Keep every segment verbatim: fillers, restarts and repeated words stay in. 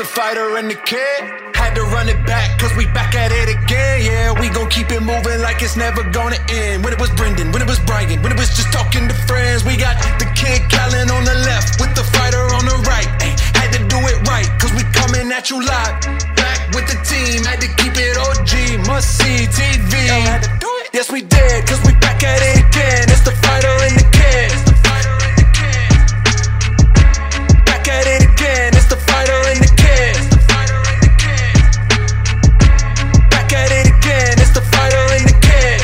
fighter and the kid. Had to run it back, cause we back at it again. Yeah, we gon' keep it moving like it's never gonna end. When it was Brendan, when it was Brian, when it was just talking to friends. We got the kid Callan on the left, with the fighter on the right. Ay, had to do it right, cause we coming at you live. Back with the team, had to keep it O G. Must see T V. Had to do it. Yes, we did, cause we back at it again. It's the fighter and the kid. Back at it again, it's the fighter and the kid. Back at it again, it's the fighter and the kid.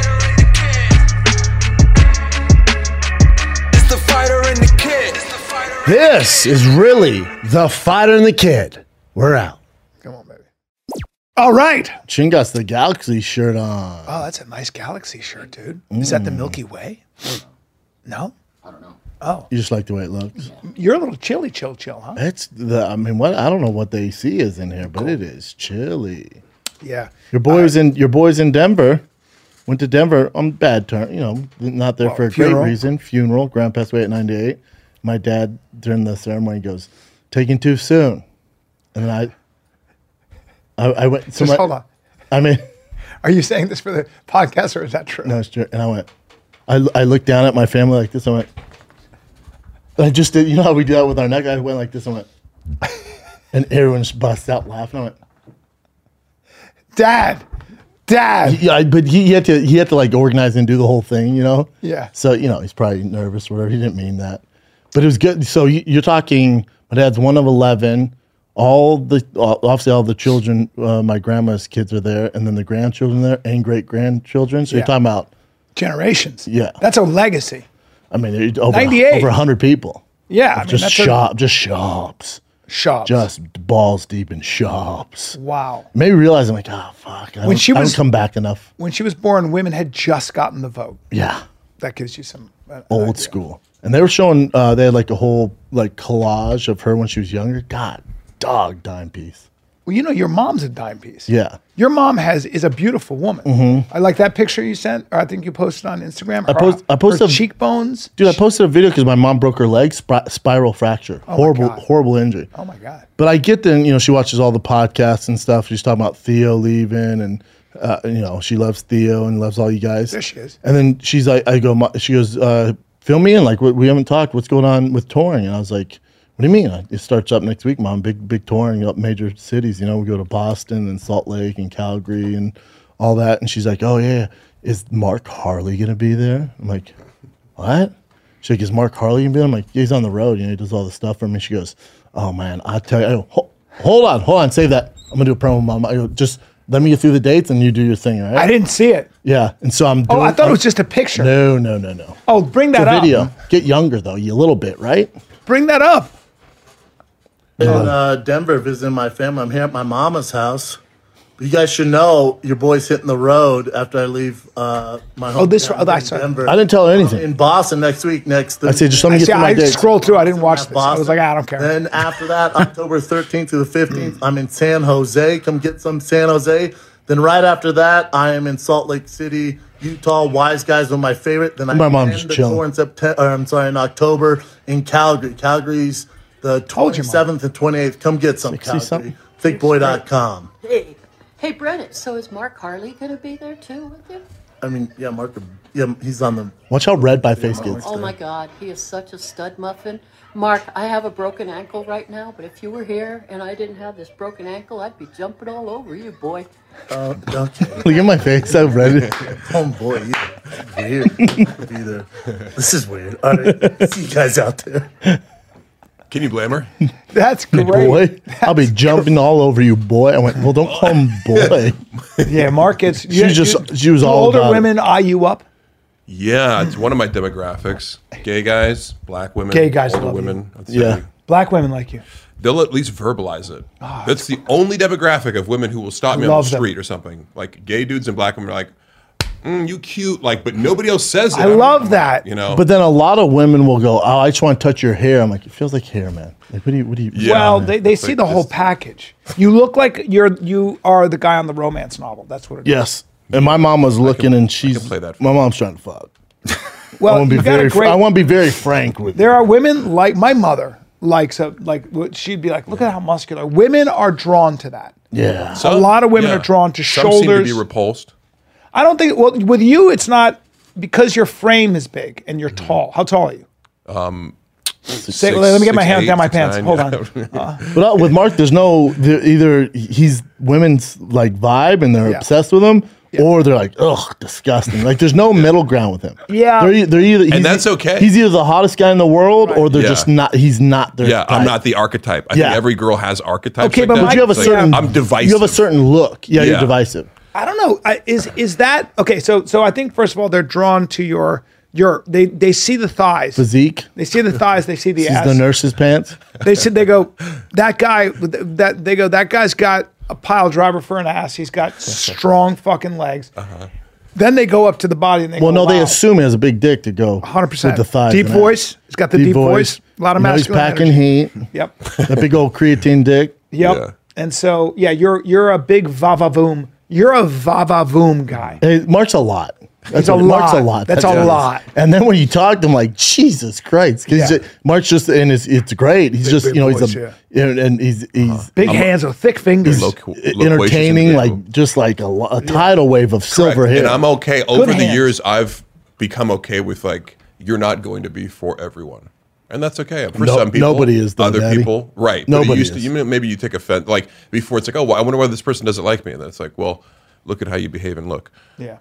It's the fighter and the kid. This is really the fighter and the kid. We're out. Come on, baby. All right. Chin got the Galaxy shirt on. Oh, that's a nice Galaxy shirt, dude. Mm. Is that the Milky Way? No? I don't know. Oh. You just like the way it looks? You're a little chilly, chill, chill, huh? It's the, I mean, what, I don't know what the A C is in here, but cool. It is chilly. Yeah. Your boy's uh, in, your boy's in Denver. Went to Denver on bad turn, you know, not there well, for a funeral. great reason. Funeral. Grandpa passed away at ninety-eight. My dad, during the ceremony, goes, taking too soon. And then I, I, I went. So Just my, hold on. I mean, are you saying this for the podcast or is that true? No, it's true. And I went, I, I looked down at my family like this. I went, I just did, you know how we do that with our neck? I went like this. I went, and everyone just busts out laughing. I went, Dad, Dad. Yeah, but he, he had to, he had to like organize and do the whole thing, you know? Yeah. So, you know, he's probably nervous or whatever. He didn't mean that. But it was good. So you're talking, my dad's one of eleven. All the, obviously all the children, uh, my grandma's kids are there, and then the grandchildren there, and great-grandchildren. So yeah. You're talking about generations. Yeah. That's a legacy. I mean, over, ninety-eight. over one hundred people. Yeah. I mean, just shop, a, just shops. Shops. Just balls deep in shops. Wow. Maybe realizing like, oh, fuck, I, when don't, she I was, don't come back enough. When she was born, women had just gotten the vote. Yeah. That gives you some... Uh, Old idea. School. And they were showing, uh, they had like a whole like collage of her when she was younger. God, dog dime piece. Well, you know, your mom's a dime piece. Yeah. Your mom has is a beautiful woman. Mm-hmm. I like that picture you sent, or I think you posted on Instagram. Her, I, post, I posted her cheekbones. Dude, I posted a video because my mom broke her leg, sp- spiral fracture. Oh horrible, horrible injury. Oh my God. But I get then, you know, she watches all the podcasts and stuff. She's talking about Theo leaving and, uh, you know, she loves Theo and loves all you guys. There she is. And then she's like, I go, she goes, uh, fill me in. Like, we haven't talked. What's going on with touring? And I was like, what do you mean? It starts up next week, Mom. Big, big touring up major cities. You know, we go to Boston and Salt Lake and Calgary and all that. And she's like, oh, yeah. Is Mark Harley going to be there? I'm like, what? She's like, is Mark Harley going to be there? I'm like, yeah, he's on the road. You know, he does all the stuff for me. She goes, oh, man, I tell you. I go, hold, hold on, hold on. Save that. I'm going to do a promo, Mom. I go, just let me get through the dates and you do your thing, all right? I didn't see it. Yeah. And so I'm doing. Oh, I thought I'm, it was just a picture. No, no, no, no. Oh, bring that it's a up. video. Get younger, though, you a little bit, right? Bring that up. In uh, Denver, visiting my family. I'm here at my mama's house. You guys should know your boy's hitting the road after I leave uh, my home. Oh, this oh, I saw. Denver. I didn't tell her anything. Um, in Boston next week. Next. I said just let me I get see, through my I dates. scrolled through. I didn't watch this. Boston. I was like, I don't care. Then after that, October thirteenth to the fifteenth, I'm in San Jose. Come get some San Jose. Then right after that, I am in Salt Lake City, Utah. Wise Guys were my favorite. Then I my mom's end the chilling. Uh, tour in September. Or, I'm sorry, in October in Calgary. Calgary's the twenty-seventh and twenty-eighth. Come get some Calgary. thick boy dot com. Hey, hey, Brennan. So is Mark Harley going to be there too with you? I mean, yeah, Mark. Yeah, he's on the. Watch how red my face gets. Oh my God, he is such a stud muffin. Mark, I have a broken ankle right now, but if you were here and I didn't have this broken ankle, I'd be jumping all over you, boy. Uh, okay. Look at my face, so red. Oh boy, you weird. Either. This is weird. All right, see you guys out there. Can you blame her? That's great. Boy, That's I'll be jumping great. all over you, boy. I went, well, don't call him boy. Yeah, Mark gets. She you, just, you, she was all older about women it. eye you up. Yeah, it's one of my demographics. Gay guys, black women, Gay guys older love women. You. Yeah, black women like you. They'll at least verbalize it. Oh, that's the only demographic of women who will stop me on the street them. or something. Like gay dudes and black women are like, mm, "You cute," like, but nobody else says it. I love that. You know. But then a lot of women will go, "Oh, I just want to touch your hair." I'm like, it feels like hair, man. Like, what do you? What do you? Yeah. Well, they, they see like the whole just, package. You look like you're you are the guy on the romance novel. That's what it yes. is. Yes, and my mom was looking, can, and she's play that my mom's trying to fuck. Well, I want to you be got very. a great, I want to be very frank with There you. are women like my mother likes a like. what- She'd be like, look at how muscular. Women are drawn to that. Yeah. a lot of women yeah. are drawn to Some shoulders. seem to be repulsed. I don't think. Well, with you, it's not because your frame is big and you're Mm-hmm. tall. How tall are you? Six, Say, let me get my six, hand eight, down my six, pants. nine, Hold yeah. on. But uh, with Mark, there's no there, either he's women's like vibe and they're Yeah. obsessed with him, or they're like, ugh, disgusting. Like there's no middle ground with him. Yeah. they're, e- they're either he's, that's okay. He's either the hottest guy in the world, or they're Yeah. just not. He's not their. Yeah, I'm type. not the archetype. I Yeah. think every girl has archetypes. Okay, like but that. my- You have a But certain. I'm divisive. You have a certain look. Yeah, you're Yeah. divisive. I don't know. I, is is that okay? So so I think first of all they're drawn to your your they they see the thighs. Physique. They see the thighs. They see the Sees ass. the nurse's pants. They said they go that guy with that they go that guy's got a pile driver for an ass. He's got strong fucking legs. Uh-huh. Then they go up to the body and they Well, go, no, they wow. assume he has a big dick to go. one hundred percent with the thighs. Deep and voice. ass. He's got the deep, voice. A lot of You know, he's masculine packing energy. heat. Yep. That big old creatine dick. Yep. Yeah. And so yeah, you're you're a big va-va-voom. You're a va-va-voom guy. Hey, Mark's a lot. That's a what- Mark's lot. a lot. That's a what it is. lot. And then when you talk to him, like Jesus Christ, 'cause he's Yeah. just- Mark's just and it's it's great. He's just big you know voice, he's a and, and he's he's Big hands with thick fingers. Loc- loquacious entertaining, individual. like just like a, lo- a tidal wave of silver Correct. hair. And I'm okay. Over the hands. years, I've become okay with like you're not going to be for everyone, and that's okay. For No- some people, nobody is, though, other Daddy. people, right? But Nobody it used to, is. you know, maybe you take offense. Like before, it's like, oh, well, I wonder why this person doesn't like me, and then it's like, well, look at how you behave and look. Yeah.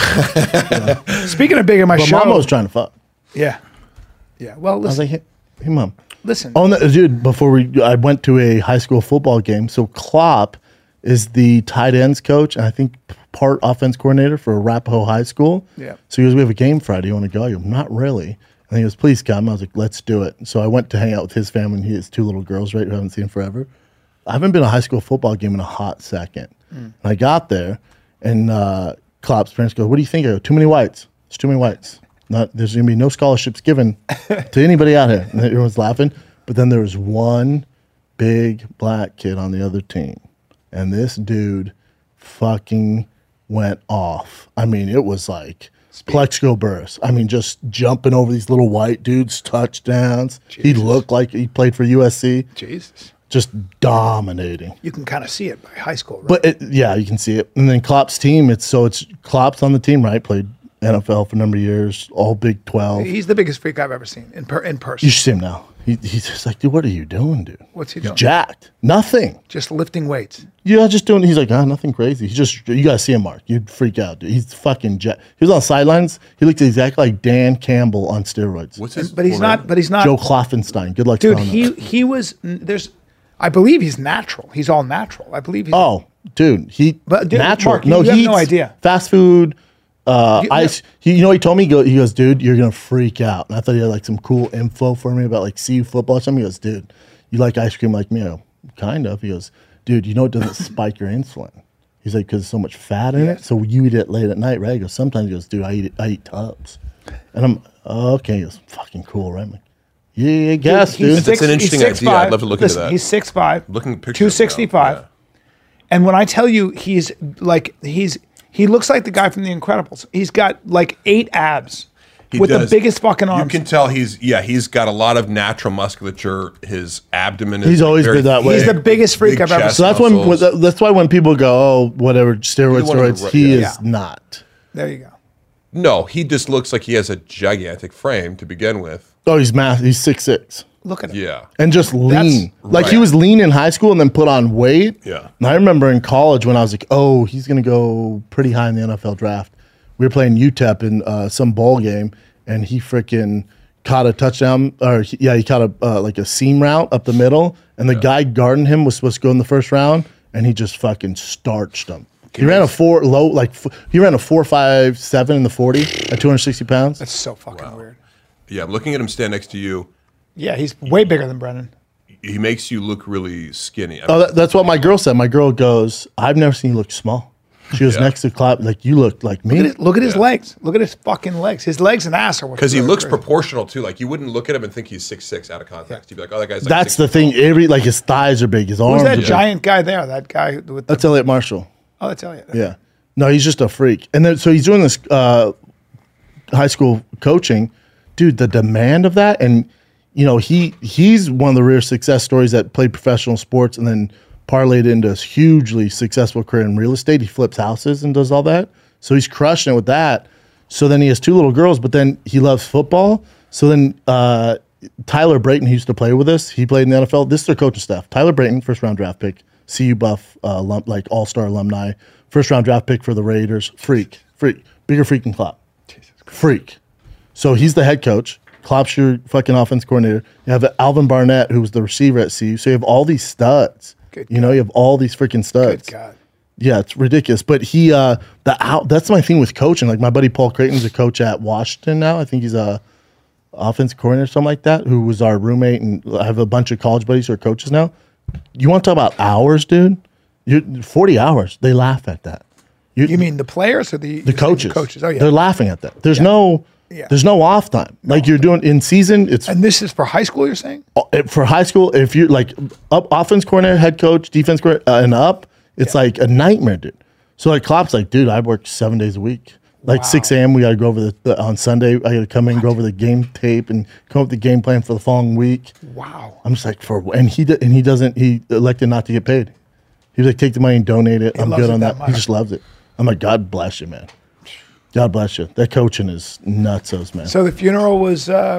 yeah, Speaking of big in my but show. Mama was trying to fuck. Yeah. Yeah. Well, I was listen. like, hey, hey mom. listen. Oh, no, dude! Before we, I went to a high school football game. So Klopp is the tight ends coach, and I think part offense coordinator for Arapahoe High School. Yeah. So he goes, "We have a game Friday. You want to go?" I go, "Not really." And he goes, "Please come." I was like, "Let's do it." So I went to hang out with his family. And he has two little girls, right, who I haven't seen forever. I haven't been to a high school football game in a hot second. And I got there, and uh, Klopp's parents go, "What do you think?" I go, "Too many whites. It's too many whites. Not there's gonna be no scholarships given to anybody out here." And everyone's laughing. But then there was one big black kid on the other team, and this dude fucking went off. I mean, it was like Plexico burst. I mean, just jumping over these little white dudes, touchdowns. He looked like he played for U S C. Jesus. Just dominating. You can kind of see it by high school, right? But it, yeah, you can see it. And then Klopp's team, it's so it's Klopp's on the team, right? Played N F L for a number of years, all Big twelve. He's the biggest freak I've ever seen in per, in person. You should see him now. He, he's just like, dude, what are you doing, dude? What's he He's doing? jacked. Nothing. Just lifting weights. Yeah, just doing. He's like, ah, nothing crazy. He's just, you gotta see him, Mark. You'd freak out, dude. He's fucking jacked. He was on the sidelines. He looked exactly like Dan Campbell on steroids. What's his? But he's full not. name? But he's not. Joe Kloffenstein. Good luck, Dude, spelling he that. he was. There's. I believe he's natural. He's all natural. I believe. He's, Oh, dude, he But, dude, natural. Mark, you- no, you have he no eats idea. Fast food, uh, You- ice. He, you know, he told me, he goes, he goes, dude, you're gonna freak out. And I thought he had like some cool info for me about like C U football or something. He goes, dude, you like ice cream like me? I go, kind of. He goes, dude, you know it doesn't spike your insulin. He's like, because there's so much fat in Yeah. it. So you eat it late at night, right? He goes, sometimes he goes, dude, I eat it, I eat tubs. And I'm oh, okay. He goes, fucking cool, right? I'm like, yeah, I guess, He's dude. That's an interesting he's idea. I'd love to look into Listen, that. He's six five. Looking at pictures two of him now, sixty-five. yeah. And when I tell you he's like he's he looks like the guy from The Incredibles. He's got like eight abs He with does. the biggest fucking arms. You can tell he's yeah he's got a lot of natural musculature. His abdomen is He's always very been that way. He's the thick, biggest freak big I've ever chest So that's when muscles. that's why when people go, oh, whatever, steroids, one of the steroids, right- he yeah. is Yeah. not. There you go. No, he just looks like he has a gigantic frame to begin with. Oh, he's mass. He's six six Look at him. Yeah. and just lean. Like he right. was lean in high school and then put on weight. Yeah. And I remember in college when I was like, oh, he's gonna go pretty high in the N F L draft. We were playing U T E P in uh, some bowl game, and he freaking caught a touchdown, or he, yeah, he caught a uh, like a seam route up the middle, and the guy guarding him was supposed to go in the first round, and he just fucking starched him. He ran a four low, like f- he ran a four five seven in the forty at two hundred sixty pounds. That's so fucking weird. Yeah, I'm looking at him stand next to you. Yeah, he's way bigger than Brennan. He makes you look really skinny. I Oh, that, that's what my girl said. My girl goes, "I've never seen you look small." She was Yeah. next to Klopp, like you look like me. Look at, it, look at his Yeah. legs. Look at his fucking legs. His legs and ass are what. Because he really looks crazy. proportional too. Like you wouldn't look at him and think he's six six out of context. You'd be like, oh, that guy's like That's six the thing. Every like his thighs are big, his Who's arms. that are big. giant guy there? That guy with the, That's Elliot Marshall. oh, that's Elliot. Yeah. No, he's just a freak. And then so he's doing this uh, high school coaching. Dude, the demand of that, and you know, he he's one of the rare success stories that played professional sports and then parlayed into a hugely successful career in real estate. He flips houses and does all that. So he's crushing it with that. So then he has two little girls, but then he loves football. So then uh, Tyler Brayton, he used to play with us. He played in the N F L. This is their coaching staff. Tyler Brayton, first round draft pick, C U Buff, uh, alum, like all-star alumni, first round draft pick for the Raiders. Freak, freak, bigger freak than Klopp. Freak. So he's the head coach. Klopp's your fucking offense coordinator. You have Alvin Barnett, who was the receiver at C U. So you have all these studs. Good you know, you have all these freaking studs. Good God. Yeah, it's ridiculous. But he, uh, the out, that's my thing with coaching. Like my buddy Paul Creighton's a coach at Washington now. I think he's a offense coordinator or something like that, who was our roommate. And I have a bunch of college buddies who are coaches now. You want to talk about hours, dude? You're, forty hours. They laugh at that. You're, You mean the players or the the coaches? The coaches. Oh yeah. They're laughing at that. There's Yeah. no, Yeah. there's no off time. Like you're doing in season. It's And this is for high school. You're saying? for high school. If you're like up offense coordinator, head coach, defense coordinator, uh, and up, it's Yeah. like a nightmare, dude. So like Klopp's like, dude, I work seven days a week. Like Wow. six a.m. we got to go over the, the on Sunday. I got to come in, go over the game tape, and come up with the game plan for the following week. Wow. I'm just like for and he d- and he doesn't. He elected not to get paid. He was like, take the money and donate it. I'm loves good it on that that. He much. just loves it. I'm like, God bless you, man. God bless you. That coaching is nutsos, man. So the funeral was. Uh,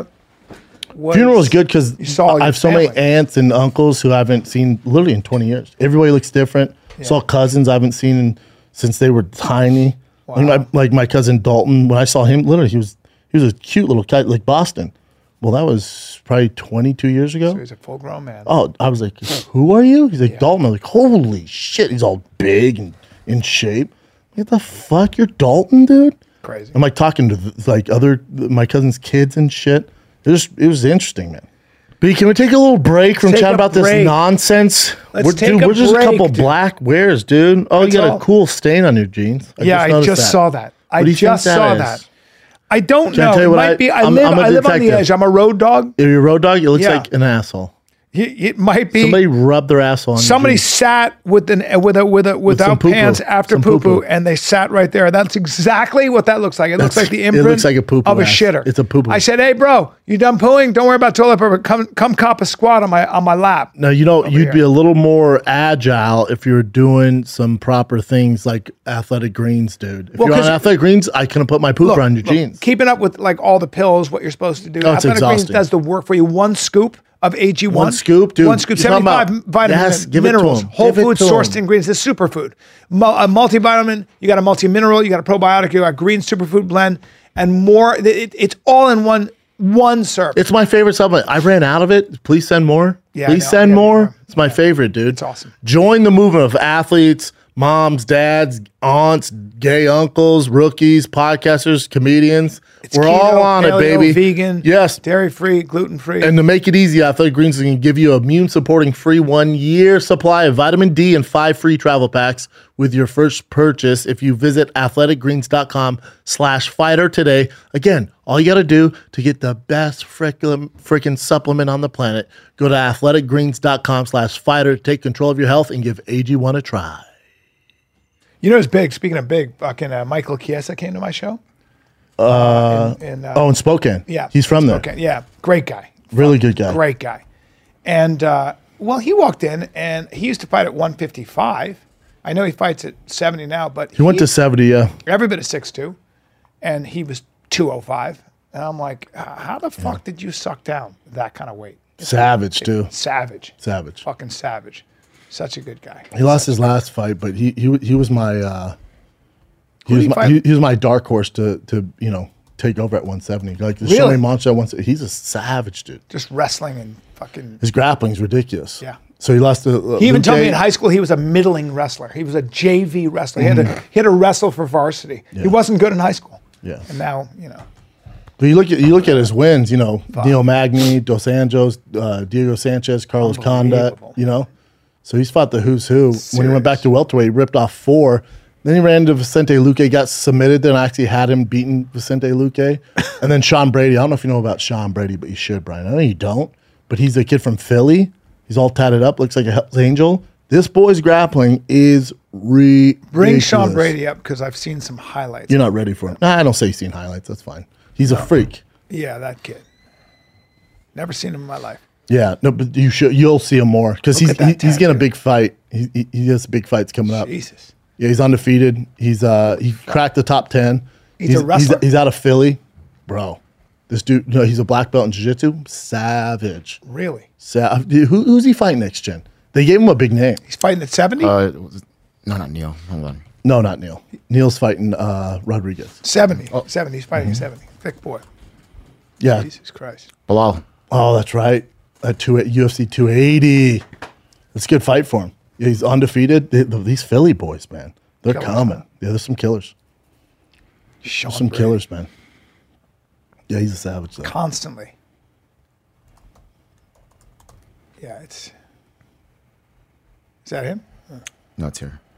was Funeral was good because You saw I your have so many family. aunts and uncles who I haven't seen literally in twenty years. Everybody looks different. Saw cousins I haven't seen in, since they were tiny. Like, Wow. my, like my cousin Dalton, when I saw him, literally he was he was a cute little guy, like Boston. Well, that was probably twenty-two years ago. So he's a full grown man. Oh, I was like, who are you? He's like, Dalton. I'm like, holy shit. He's all big and in shape. What the fuck? You're Dalton, dude? Crazy. I'm like talking to the, like other my cousin's kids and shit. It was it was interesting, man. B, can we take a little break from Take chatting a about break. this nonsense? Let's we're, take dude, a we're just break, a couple dude. black wears, dude. Oh, That's you got all. a cool stain on your jeans. I yeah, I noticed just that. saw that. I What do you think just saw is? that. I don't Can I know. tell you It what might I- be. I I'm- live. I'm a I live on the detective. edge. I'm a road dog. If you're a road dog, it looks Yeah. like an asshole. It, it might be. Somebody rubbed their asshole on your Somebody jeans. sat with an with a with a without some poo-poo. pants after Some poo poo, poo-poo. and they sat right there. That's exactly what that looks like. It looks That's- like the it imprint looks like a poo-poo of a ass. shitter. It's a poo-poo. I said, "Hey, bro, you done pooing? Don't worry about toilet paper. Come come cop a squat on my on my lap." No, you know, you'd here. be a little more agile if you were doing some proper things like athletic greens, dude. If Well, you're on 'cause- athletic greens, I couldn't put my pooper Look, on your look, jeans. Keeping up with like all the pills, what you're supposed to do. Oh, it's Athletic Greens exhausting. does the work for you. One scoop of A G one. One scoop, dude. One scoop, You're talking seventy-five about- vitamins, Yes, give it to minerals, 'em. whole Give it food to sourced 'em. ingredients. This superfood. Mul- a multivitamin, you got a multi-mineral, you got a probiotic, you got a green superfood blend, and more. It- it- it's all in one one serving. It's my favorite supplement. I ran out of it. Please send more. Yeah, I Please know. send I got more. more. It's my favorite, dude. It's awesome. Join the movement of athletes, moms, dads, aunts, gay uncles, rookies, podcasters, comedians. It's We're keto, all on paleo, it, baby. Vegan, Yes. dairy free, gluten free. And to make it easy, Athletic Greens is going to give you a immune supporting free one year supply of vitamin D and five free travel packs with your first purchase if you visit athleticgreens.com slash fighter today. Again, all you got to do to get the best frickin' freaking supplement on the planet, go to athleticgreens.com slash fighter. Take control of your health and give A G one a try. You know, it's big. Speaking of big, fucking uh, Michael Chiesa came to my show. Uh, in, in, uh, Oh, in Spokane. yeah, He's from there. Okay, yeah, great guy. Really good guy. Great guy. And uh, well, he walked in and he used to fight at one fifty-five. I know he fights at seventy now, but He went to seventy, yeah. every bit of six two, and he was two oh five. And I'm like, "H- how the fuck did you suck down that kind of weight? Savage, too. Savage. Savage. Fucking savage. Such a good guy. He lost his last fight, but he he he was my uh, he Who was did he my fight? he, he was my dark horse to to you know take over at one seventy. Like the Really? Showy Monster at one seventy. He's a savage dude. Just wrestling and fucking. His grappling's ridiculous. Yeah. So he lost to uh, He even Luke told me Gay. in high school he was a middling wrestler. He was a J V wrestler. He had to he had to wrestle for varsity. He wasn't good in high school. Yeah. And now, you know. But you look at you look at his wins. You know, Neil Magny, Dos Anjos, uh, Diego Sanchez, Carlos Condit. Unbelievable. You know, so he's fought the who's who. When he Serious. went back to welterweight, he ripped off four. Then he ran into Vicente Luque, got submitted. Then I actually had him beating Vicente Luque. And then Sean Brady. I don't know if you know about Sean Brady, but you should, Brian. I know you don't. But he's a kid from Philly. He's all tatted up, looks like a Hell's Angel. This boy's grappling is ridiculous. Bring Sean Brady up because I've seen some highlights. You're not ready for him. Nah, I don't say you've seen highlights. That's fine. He's a freak. Yeah, that kid. Never seen him in my life. Yeah, no, but you should. You'll see him more because he's Look at that he, he's getting a tattoo. big fight. He, he he has big fights coming up. Jesus. Yeah, he's undefeated. He's uh he cracked the top ten. He's a wrestler. He's, he's out of Philly, bro. This dude, no, he's a black belt in jiu-jitsu. Savage. Really? Sa- dude, who, who's he fighting next gen? They gave him a big name. He's fighting at seventy? Uh, no, not Neil. Hold on. No, not Neil. Neil's fighting uh, Rodriguez. seventy. seventy. He's fighting Mm-hmm. at seventy. Thick boy. Yeah. Jesus Christ. Bilal. Oh, that's right. At two, U F C two eighty. That's a good fight for him. Yeah, he's undefeated. They- these Philly boys, man, they're Killers, coming. huh? Yeah, there's some killers. Sean Some Brady. killers, man. Yeah, he's a savage, though. Constantly. Yeah, it's. Is that him? No, it's here.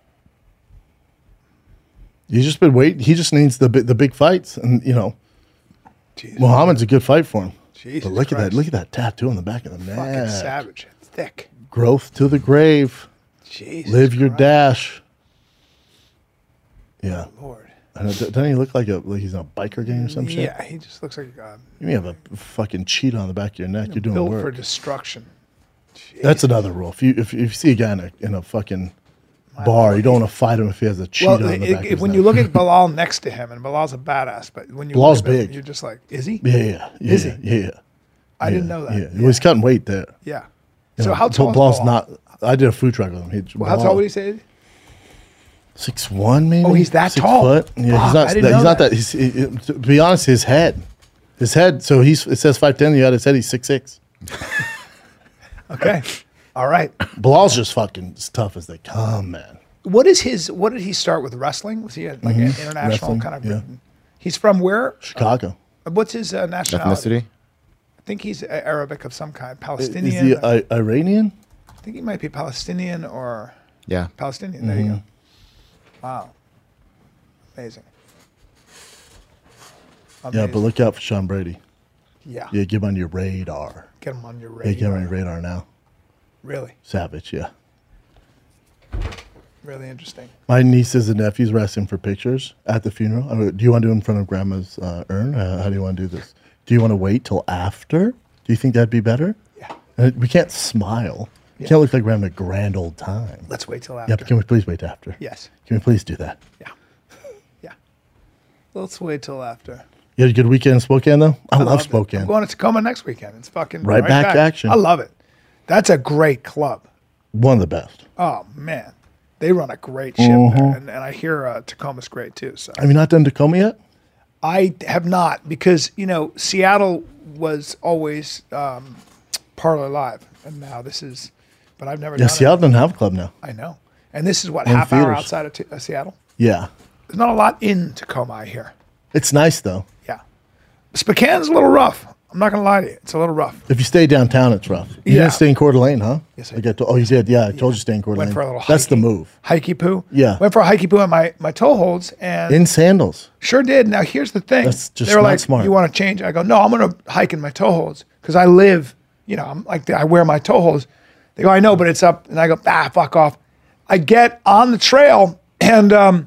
He's just been waiting. He just needs the bi- the big fights, and you know, Jesus. Muhammad's a good fight for him. Jesus but look at Christ. that! Look at that tattoo on the back of the Fucking neck. savage. Thick. Growth to the grave. Jesus. Live your Christ. dash. Yeah. Lord. I know, doesn't he look like a like he's in a biker gang or some shit? Yeah, he just looks like uh, You have a fucking cheetah on the back of your neck. You're doing built for work. destruction. That's another rule. If you if, if you see a guy in a, in a fucking bar, you don't want to fight him if he has a cheetah Well, on the it- back. it- of his when neck. you look at Bilal next to him, and Bilal's a badass, but when you Bilal's look at him, big. you're just like, is he? yeah, yeah, yeah, Is yeah, he? yeah. I didn't yeah, know that. Yeah, Yeah. Well, he's cutting weight there. Yeah. You So know, how tall is Bilal's Bilal? not. I did a food truck with him. He, Well, how tall would he say? Six one, maybe. Oh, he's that Six tall? Foot. Yeah, Fuck, he's not. I didn't he's know not that. that. He's, he, he- to be honest, his head, his head. So he's. It says five ten. You got his head. He's six six. Okay. All right. Bilal's just fucking as tough as they come, man. What is his? What did he start with wrestling? Was he a, like an international Mm-hmm. Wrestling, kind of? yeah. He's from where? Chicago. Uh, What's his uh, nationality? Ethnicity? I think he's a- Arabic of some kind. Is Palestinian. he I- Iranian? I think he might be Palestinian or Yeah. Palestinian. There you Mm-hmm. go. Wow. Amazing. Yeah, Amazing. but look out for Sean Brady. Yeah. Yeah, get him on your radar. Get him on your Yeah, get him radar. on your radar now. Really, Savage, yeah. really interesting. My nieces and nephews were asking for pictures at the funeral. I mean, do you want to do it in front of grandma's uh, urn? Uh, how do you want to do this? Do you want to wait till after? Do you think that'd be better? Yeah. Uh, we can't smile. You can't look like we're having a grand old time. Let's wait till after. Yeah, but can we please wait after? Yes. Can we please do that? Yeah. Yeah. Let's wait till after. You had a good weekend in Spokane, though? I, love loved it. Spokane. I'm going to Tacoma next weekend. It's fucking Right back to action. I love it. That's a great club. One of the best. Oh man, they run a great ship Mm-hmm. there, and, and I hear uh, Tacoma's great too. So Have you not done Tacoma yet? I have not, because you know Seattle was always um, Parlor Live, and now this is. But I've never Yeah, done Seattle it. doesn't have a club now. I know, and this is what One half hour theaters. outside of T- uh, Seattle. Yeah. There's not a lot in Tacoma, I hear. It's nice, though. Yeah, Spokane's a little rough. I'm not gonna lie to you, it's a little rough. If you stay downtown, it's rough. You Yeah. didn't stay in Coeur d'Alene, huh? Yes, I I get to, oh, you did? Yeah, I told you to stay in Coeur d'Alene. Went for a little. That's the hiking- move. Hikey poo. Yeah. Went for a hikey poo on my my toe holds, and In sandals. Sure did. Now here's the thing. That's just they were not like, smart. "You want to change?" I go, "No, I'm going to hike in my toe holds because I live. You know, I'm like I wear my toe holds." They go, "I know, but it's up." And I go, "Ah, fuck off." I get on the trail and um,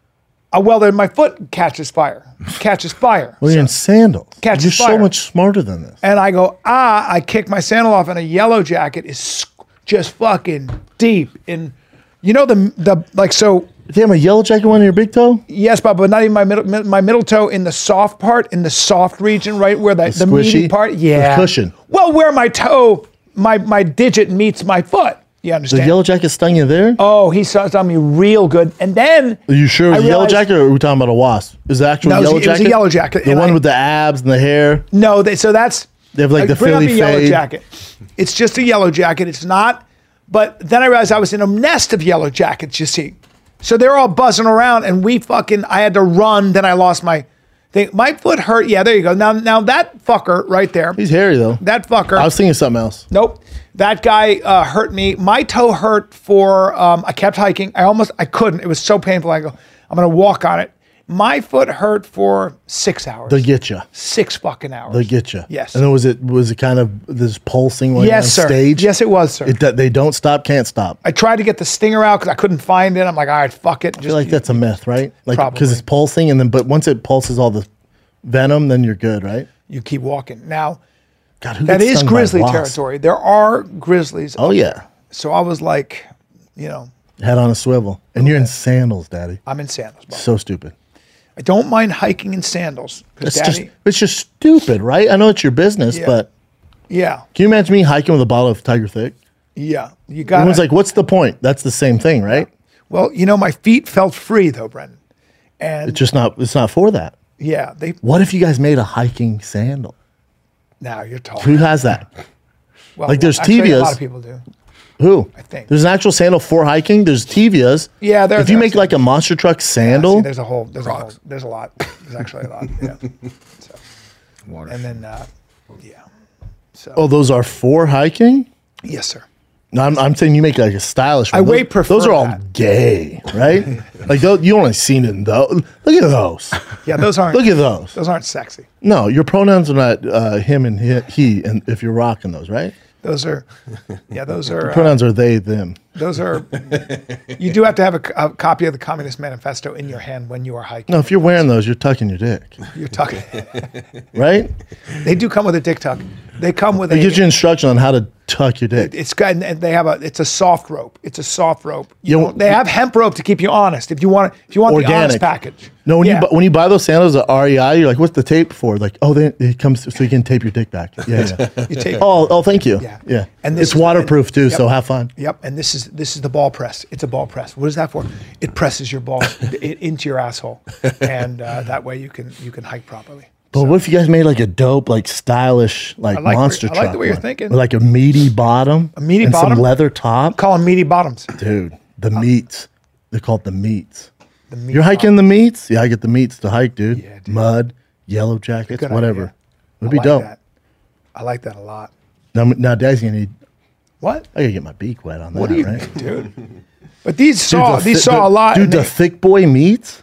uh, well, then my foot catches fire. Catches fire. Well, you're in sandals. Catches You're so fire. much smarter than this. And I go, ah, I kick my sandal off, and a yellow jacket is sc- just fucking deep in, you know, the the like so. Damn, a yellow jacket on your big toe? Yes, Bob, but not even my middle mi- my middle toe in the soft part, in the soft region, right where the, the, meaty squishy? part. The Yeah, cushion. Well, where my toe, my my digit meets my foot. You The understand? yellow jacket stung you there? Oh, he saw it on me real good, and then Are you sure it was I a yellow realized- jacket or are we talking about a wasp? Is the actual No, it was- yellow it was jacket? a yellow jacket, The and one I- with the abs and the hair? No, they, so that's They have like the bring up Philly a yellow fade. jacket. It's just a yellow jacket. It's not. But then I realized I was in a nest of yellow jackets. You see, so they're all buzzing around, and we fucking. I had to run. Then I lost my thing. My foot hurt. Yeah, there you go. Now, now that fucker right there. He's hairy, though. That fucker. I was thinking something else. Nope. That guy uh, hurt me. My toe hurt for, um, I kept hiking. I almost, I couldn't. It was so painful. I go, I'm going to walk on it. My foot hurt for six hours. They get you. Six fucking hours. They get you. Yes. And then was it was it kind of this pulsing when Yes, you're sir. on stage? Yes, it was, sir. It, that they don't stop, can't stop. I I tried to get the stinger out because I couldn't find it. I'm like, all right, fuck it. Just, feel like that's a myth, right? Like Probably. because it's pulsing, and then but once it pulses all the venom, then you're good, right? You keep walking. Now, God, who That gets is stung by grizzly wasps? territory. There are grizzlies. Oh yeah, So I was like, you know, head on a swivel, and you're in sandals, Daddy. I'm in sandals. Bro. So stupid. I don't mind hiking in sandals because It's Daddy. just it's just stupid, right? I know it's your business, Yeah. but yeah, can you imagine me hiking with a bottle of Tiger Thick? yeah. You got. Everyone's like, "What's the point?" That's the same thing, right? well, you know, my feet felt free though, Brendan, and It's just not. It's not for that. yeah, they. What if you guys made a hiking sandal? Now you're talking. Who has that? Well, like, there's actually, A Tevias. lot of people do. Who? I think. There's an actual sandal for hiking. There's Tevias. Yeah, there- If you there- make like a monster truck sandal, See, there's a whole. There's a whole. There's a lot. There's actually a lot. Yeah. So, Water. and then, uh, yeah. So oh, those are for hiking. yes, sir. No, I'm, I'm saying you make like a stylish. I one. way Those- prefer Those are all that. gay, right? like those, you only seen it in those. Look at those. Yeah, those aren't. Look at those. Those aren't sexy. No, your pronouns are not uh, him and he, he, and if you're rocking those, right? Those are. Yeah, those are. Uh, Pronouns are they, them. those are. You do have to have a, a copy of the Communist Manifesto in your hand when you are hiking. No, if you're wearing those, you're tucking your dick, You're tucking. right? They do come with a dick tuck. They come with It a. gives you instruction on how to tuck your dick. It's got, and they have a. It's a soft rope. It's a soft rope. You You know, they have hemp rope to keep you honest. If you want, if you want the honest Organic. package. No, when Yeah. you bu- when you buy those sandals at R E I, you're like, "What's the tape for?" Like, "Oh, then it comes so you can tape your dick back." Yeah, yeah. You take. oh, oh, thank you. Yeah. yeah. And this it's is the- waterproof too, Yep. so have fun. Yep, and this is this is the ball press. It's a ball press. What is that for? It presses your balls i- into your asshole, and uh, that way you can you can hike properly. But what if you guys made like a dope, like stylish, like, I like monster where- I like truck? the way you're one, thinking. with, like a meaty bottom, a meaty and bottom? some leather top. Call them meaty bottoms. Dude, the meats. They're called the meats. The meat You're hiking the meats? Yeah, I get the meats to hike, dude. Yeah, dude. Mud, yellow jackets, Good whatever. idea. It'd I be like dope. That. I like that a lot. Now, now, Dad's gonna need. What? I gotta get my beak wet on that, What do you, right? dude? But these saw the these thi- saw the- a lot. Dude, and the they- thick boy meats.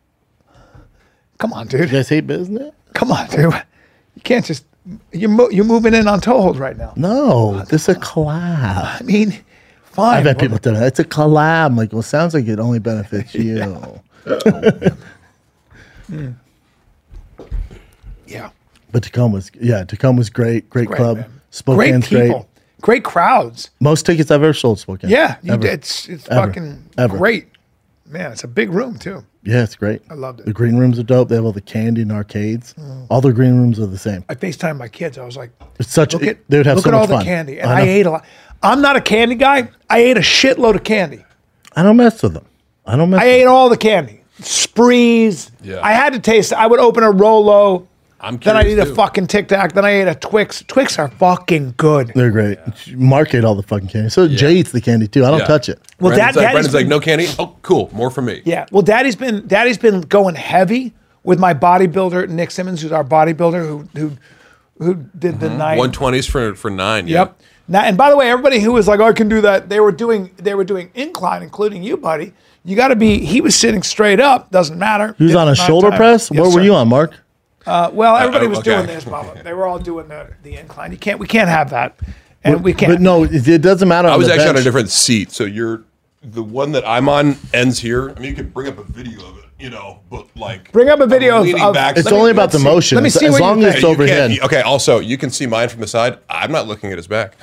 come on, You dude. guys hate business? Come on, dude. You can't just you're mo- you're moving in on toehold right now. No, this is a collab. I mean, fine. I've had well, people tell me it's a collab. I'm like, well, sounds like it only benefits you. Yeah. But Tacoma's, yeah, Tacoma's great. Great, Great, club. man. Great Spokane's people. great. Great crowds. Most tickets I've ever sold Spokane. Yeah, you, Ever. it's it's Ever. fucking Ever. great. Man, it's a big room too. Yeah, it's great. I loved it. The green rooms are dope. They have all the candy and arcades. All the green rooms are the same. I FaceTimed my kids. I was like, It's such. look a, at they would have look so at much all the fun. candy, and I, I, know. ate a lot. I'm not a candy guy. I ate a shitload of candy. I don't mess with them. I don't mess. I with ate all the candy. Sprees. Yeah. I had to taste. I would open a Rolo. I'm Then I curious, eat a too. fucking Tic Tac. Then I ate a Twix. Twix are fucking good. They're great. Mark ate all the fucking candy. So Jay eats the candy too. I don't Yeah. touch it. Well, Brandon's Dad- like, Daddy's Brandon's like, been- no candy. Oh, cool. More for me. Yeah. Well, Daddy's been Daddy's been going heavy with my bodybuilder Nick Simmons, who's our bodybuilder who who who did the night. one twenties for for nine. Yeah. Yep. Now, and by the way, everybody who was like, "Oh, I can do that," they were doing they were doing incline, including you, buddy. You got to be. He was sitting straight up. Doesn't matter. Who's on a It's not shoulder time. press? Yes, what were sir. you on, Mark? Uh, well, everybody Uh, was okay. doing this, Mama. They were all doing the, the incline. You can't. We can't have that, and we can't. But no, it, it doesn't matter. I on was the actually on a bench. different seat. So you're the one that I'm on ends here. I mean, you could bring up a video of it, you know, but like Bring up a video I'm of- leaning of- back. It's Let me- only about let's the see. motion. Let me as, see as what you long think. as it's You overhead. can't- okay. Also, you can see mine from the side. I'm not looking at his back.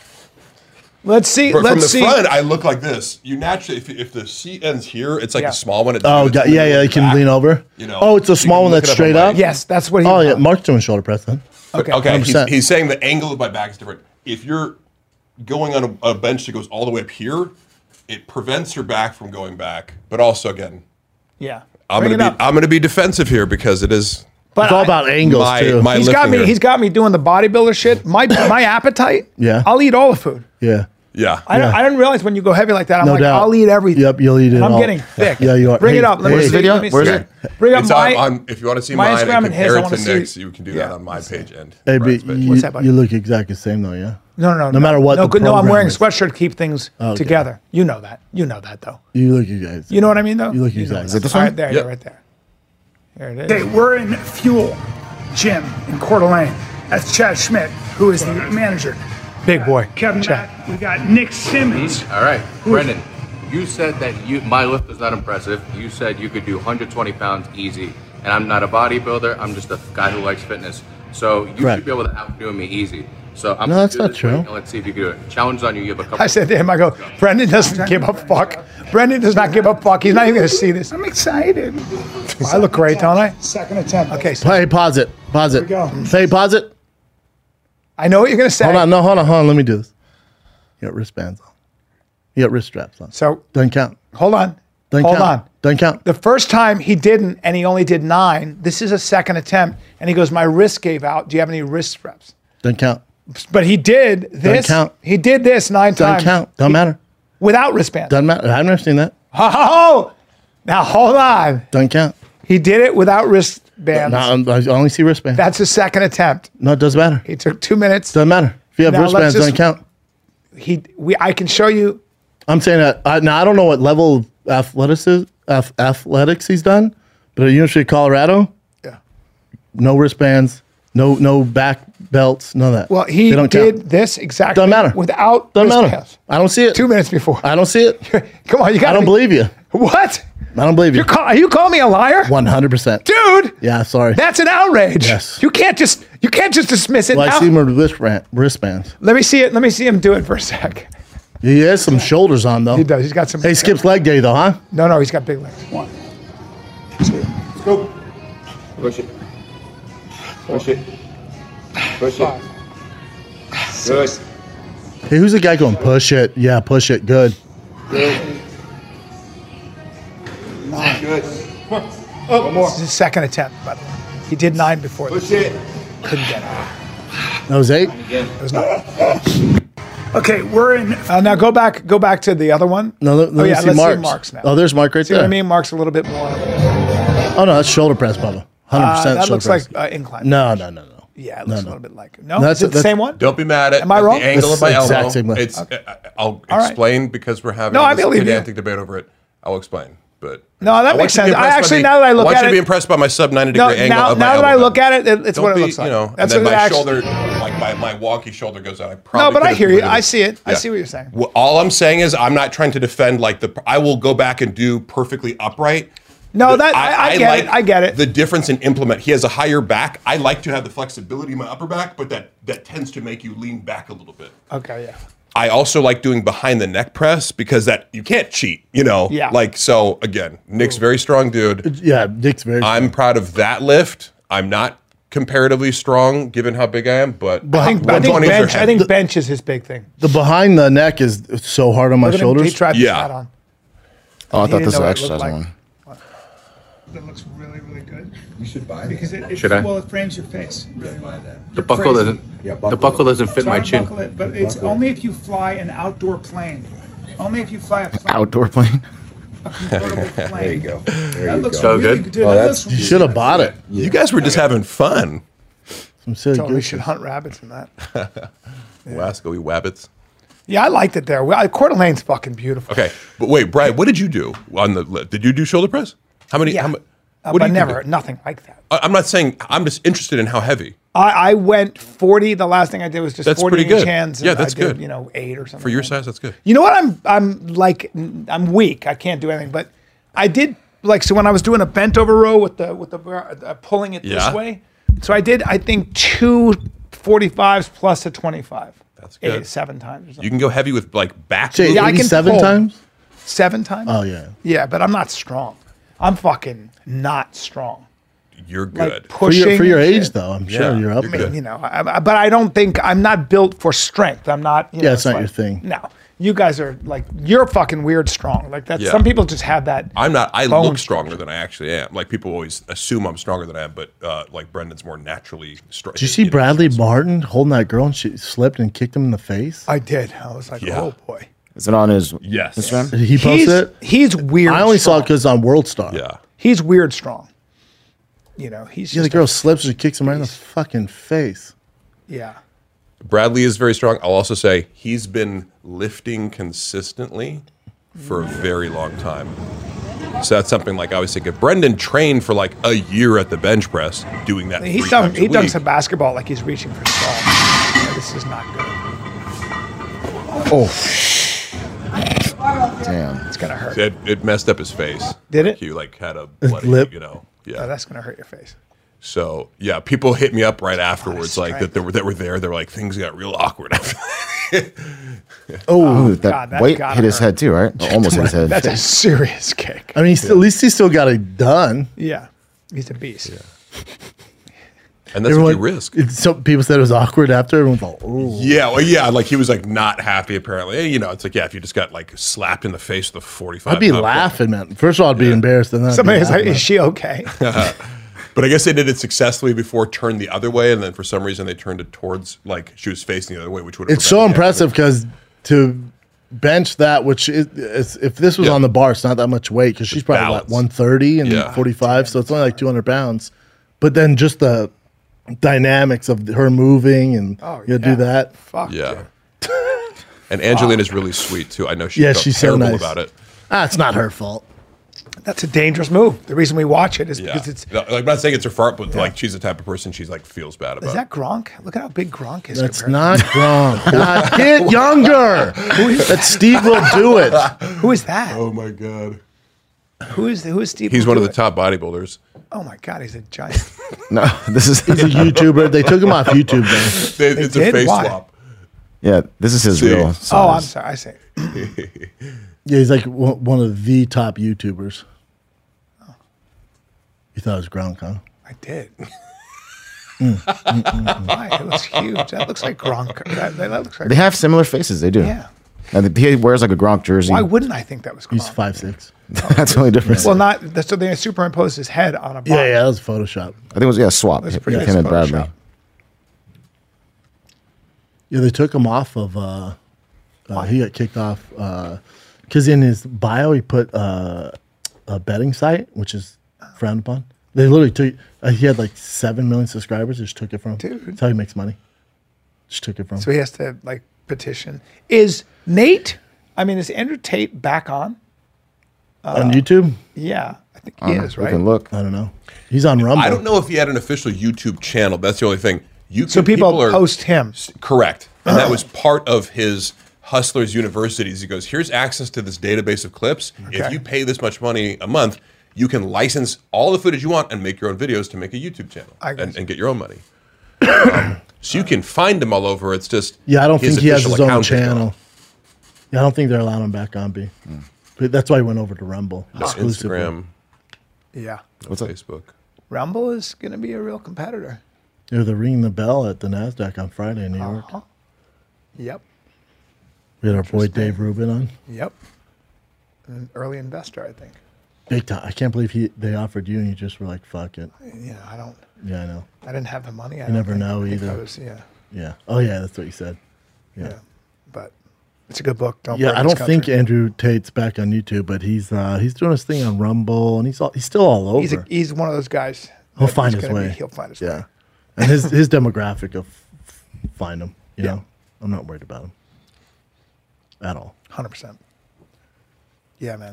let's see. But let's from the see. front, I look like this. You naturally, if, if the seat ends here, it's like Yeah. a small one. It's Oh, it's God, yeah, yeah. You can back, lean over. You know. Oh, it's a You small can one look that's it up on straight my- up. Yes, that's what he. Oh yeah, Mark's doing shoulder press then. Okay. Okay, he's, one hundred percent. he's saying the angle of my back is different. If you're going on a, a bench that goes all the way up here, it prevents your back from going back. But also, again, Yeah. I'm Bring gonna it be up. I'm gonna be defensive here because it is But It's all I- about angles my too. my He's got lifting me. here. He's got me doing the bodybuilder shit. My my appetite. Yeah. I'll eat all the food. yeah. yeah. I don't, Yeah. I didn't realize when you go heavy like that. I'm No like, doubt. I'll eat everything. Yep, you'll eat it And I'm all. getting thick. Yeah, you are. Bring Hey, it up. Let hey, me Where's see. the video? Let me Where's see. it? Bring up It's my. on, on. If you want to see my mine Instagram and and his, I compare it wanna to see- Nick's, you can do Yeah. that on my page end. Hey, but Brad's page. you, What's that, buddy? you look exactly the same though, yeah. No, no, no. No matter what No, the good- no. I'm program wearing a is. sweatshirt to keep things Okay. together. You know that. You know that though. You look you guys. You know what I mean though. You look know exactly. that. Is it this All one? right there, Yep. yeah, right there. There it is. Okay, we're in Fuel Gym in Coeur d'Alene. That's Chad Schmidt, who is the manager. Big boy. Kevin Chad. Mack. We got Nick Simmons. All right, Brendan, you said that you my lift is not impressive. You said you could do one hundred twenty pounds easy, and I'm not a bodybuilder. I'm just a guy who likes fitness. So you Correct. should be able to outdo me easy. So I'm No, gonna that's do not this for you, true. and let's see if you can do it. Challenge on you. You have a couple. I said to him, I go, Brendan doesn't give a fuck. Brendan does not give a fuck. He's not even going to see this. I'm excited. I look great, don't I? Second attempt. Okay, so Hey, pause it. Pause it. we go. Hey, pause it. I know what you're going to say. Hold on. No, hold on. Hold on. Let me do this. You got wristbands on. You got wrist straps on. So Doesn't count. hold on. Doesn't hold count. on. Doesn't count. The first time he didn't, and he only did nine. This is a second attempt, and he goes, "My wrist gave out. Do you have any wrist reps?" Doesn't count. But he did this. count. He did this nine Doesn't times. count. Don't He- matter. Without wristbands. Doesn't matter. I've never seen that. Oh, now hold on. Doesn't count. He did it without wristbands. No, I'm- I only see wristbands. That's his second attempt. No, it doesn't matter. He took two minutes. Doesn't matter. If you have Now let's wristbands, just- doesn't count. He, we, I can show you. I'm saying that. I, now I don't know what level of athletics, ath- athletics he's done, but at University of Colorado, Yeah. no wristbands, no no back belts, none of that. Well, he They don't did count. this exactly Doesn't matter. without Doesn't matter. wristbands. I don't see it. Two minutes before. I don't see it. Come on, you got. I don't believe you. What? I don't believe you. You're call, are you calling me a liar, One hundred percent. dude? Yeah, sorry. That's an outrage. Yes. You can't just you can't just dismiss it. Well, I now. see him with wristband, wristbands. Let me see it. Let me see him do it for a sec. He has some shoulders on though. He does. He's got some. Hey, Skip's leg day though, huh? No, no, he's got big legs. One, two. Go. Push it. Push it. Push it. Good. Hey, who's the guy going push it? Yeah, push it. Good. Good. Good. This is his second attempt, by the way. He did nine before Push this. it. Couldn't get it. That was eight. Again. It was not. Okay, we're in. Uh, now go back. Go back to the other one. No, let, let oh me yeah, see let's Mark's. see Mark's now. Oh, there's Mark right see there. what I mean? Mark's a little bit more. Oh no, that's shoulder press, Bubba. Hundred Uh, percent that shoulder looks press. like uh, incline. no, no, no, no. Yeah, it No, looks no. a little bit like. No, That's- is it the that's- same one? Don't be mad at, Am I at wrong? the angle It's of my the exact elbow. same way. It's, I- I'll All right. explain because we're having No, I this believe you. pedantic debate over it. I'll explain. But No, that I want makes you to be sense. I impressed by actually, the- now that I look I want at you to be it- impressed by my sub ninety No, degree angle now, of my now that I elbow look bend. at it, it- it's Don't what be, it looks like. You know, That's and then what it my actually- shoulder, like my, my wonky shoulder goes out. I No, probably but I could've hear you. rid of I it. see it. I Yeah. see what you're saying. Well, all I'm saying is I'm not trying to defend like the. I will go back and do perfectly upright. No, But that I, I, get it. I get it. The difference in implement. He has a higher back. I like to have the flexibility in my upper back, but that that tends to make you lean back a little bit. Okay, yeah. I also like doing behind the neck press because that you can't cheat, you know. Yeah. Like so again, Nick's very strong dude. Yeah, Dick's very. I'm proud of that lift. I'm not comparatively strong given how big I am, but I think, I think one twenties are bench. I heavy. think bench is his big thing. the behind the neck is so hard on my Look at him. He shoulders. tried to Yeah. that on. Oh, I He thought didn't this was know what it exercise looked like. one. That looks really, really good. You should buy Because that. it, it Should I? well, it frames your face. Really Buy well. that. The buckle Crazy. doesn't. Yeah, The buckle buckle it. doesn't fit my Try and chin. buckle it, but it's Buckle it. only if you fly an outdoor plane. Only if you fly a plane. Outdoor plane. A convertible plane. There you go. There That you looks go. So really good? Dude, Oh, that that's- looks You should have bought it. You guys were just having fun. Some silly Totally goose. should hunt rabbits in that. Wasco, we wabbits. Yeah, I liked it there. Well, Coeur d'Alene's fucking beautiful. Okay, but wait, Brian, what did you do on the lift? Did you do shoulder press? How many? Yeah. How, ma- Uh, what but do you never, do? nothing like that. I- I'm not saying. I'm just interested in how heavy. I, I went forty. The last thing I did was just That's forty pretty inch good. hands. Yeah, and that's I did, good. You know, eight or something. For your like that. size, that's good. You know what? I'm I'm like I'm weak. I can't do anything. But I did like so when I was doing a bent over row with the with the uh, pulling it Yeah. this way. So I did I think two forty-fives plus a twenty-five. That's good. Eight, seven times. Or something. You can go heavy with like back. Say Yeah, I can eighty-seven pull. times. Seven times. Oh yeah. Yeah, but I'm not strong. I'm fucking not strong. You're Like good. For pushing your for your and age shit. though, I'm Yeah, sure you're up you're there. good. You know, I, I- but I don't think I'm not built for strength. I'm not. You Yeah, know, it's not like- your thing. No, you guys are like you're fucking weird strong. Like that. Yeah. Some people just have that. I'm not. I bone look stronger than I actually am. Like people always assume I'm stronger than I am, but uh, like Brendan's more naturally strong. Did you see Bradley Martin holding that girl and she slipped and kicked him in the face? I did. I was like, Yeah. oh boy. Is it on his Yes. Instagram? Did he post He's it? he's weird. I only saw strong. it because on World Star. Yeah. he's weird strong. You know, he's Yeah, the just girl a- slips and she kicks him right in the fucking face. yeah. Bradley is very strong. I'll also say he's been lifting consistently for a very long time. So that's something like I always think if Brendan trained for like a year at the bench press doing that. He's three done. times a He done week, some basketball like he's reaching for stall. Yeah, this is not good. Oh. Damn. It's gonna hurt. It, it messed up his face. Did it? He like had a His bloody, lip? you know. Oh, Yeah. that's gonna hurt your face. So yeah, people hit me up right afterwards, like that they were that were there. They were like, things got real awkward after that. Oh, that God, that weight gotta hit his hurt. head too, right? Almost hit his head. That's a serious kick. I mean, he's still, at least he still got it done. Yeah, he's a beast. And that's what you risk. it- Some people said it was awkward after. Everyone's like, "Oh, Yeah, well, yeah, like he was like not happy apparently. You know, it's like yeah, if you just got like slapped in the face with a forty-five. I'd be pound laughing, man. First of all, I'd be embarrassed, and then I'd be Somebody's like, laughing. "Is she okay?" But I guess they did it successfully before, turned the other way, and then for some reason they turned it towards like she was facing the other way, which would. It's so impressive because to bench that, which is, is if this was Yeah. on the bar, it's not that much weight because she's probably balance. what one thirty and Yeah. forty-five, so it's only like two hundred pounds. But then just the dynamics of her moving and Oh, you yeah. do that. Fuck Yeah. And Angelina's really sweet too. I know she Yeah, felt she's so terrible nice. about it. Ah, it's not her fault. That's a dangerous move. The reason we watch it is Yeah, because it's. No, like, I'm not saying it's her fault, but like she's the type of person she's like feels bad about. Is that Gronk? Look at how big Gronk is. That's compared- not Gronk. God, get younger. That Steve will do it. Who is that? Oh my god. Who is who is Steve? He's Will one of do the it? top bodybuilders. Oh my god, he's a giant. No, this is He's a YouTuber. They took him off YouTube though. They- it's a did? face Why? swap. yeah, this is his See. real. Oh, I'm size. sorry. I say. Yeah, he's like one one of the top YouTubers. You thought it was Gronk, huh? I did. Why? It looks huge. That looks like Gronk. That, that looks like. They have similar faces. They do. Yeah. And he wears like a Gronk jersey. Why wouldn't I think that was Gronk? He's five six. That's the only difference. Well, not that's so they superimposed his head on a box. Yeah, yeah, that was Photoshop. I think it was yeah, a swap. That's Him pretty him and nice Bradley. Photoshop. Yeah, they took him off of. Uh, uh, he got kicked off because in his bio he put uh, a betting site, which is frowned upon. They literally took. Uh, he had like seven million subscribers. They just took it from him. Dude. That's how he makes money. Just took it from. So him. he has to like petition. Is Nate? I mean, is Andrew Tate back on? On YouTube, Yeah, I think I he don't know. is. We Right. can look. I don't know. He's on Rumble. I don't know if he had an official YouTube channel. That's the only thing. You So can, people, are, post him. Correct. And that was part of his Hustlers Universities. He goes, here's access to this database of clips. If Okay. you pay this much money a month, you can license all the footage you want and make your own videos to make a YouTube channel I got and, you. and get your own money. um, so you can find him all over. It's just Yeah, I don't his think he has official his own account is gone. channel. Yeah, I don't think they're allowing him back on B. But that's why he went over to Rumble. No, exclusively. Instagram, Yeah. no Facebook. Rumble is going to be a real competitor. Yeah, they're ringing the bell at the NASDAQ on Friday in New York. Uh-huh. Yep. We had our boy Dave Rubin on. Yep. An early investor, I think. Big time. I can't believe he they offered you and you just were like, fuck it. Yeah, I don't. Yeah, I know. I didn't have the money. I You don't never think. know I think either. I was, yeah, Yeah. Oh, yeah, that's what you said. yeah, But it's a good book. Don't. Yeah, burn I this don't think country. Andrew Tate's back on YouTube, but he's uh, he's doing his thing on Rumble and he's all, he's still all over. he's a, he's one of those guys. He'll that find he's his gonna way. Be, he'll find his yeah. way. And his his demographic will f- f- find him. You Yeah. know, I'm not worried about him at all. Hundred percent. Yeah, man.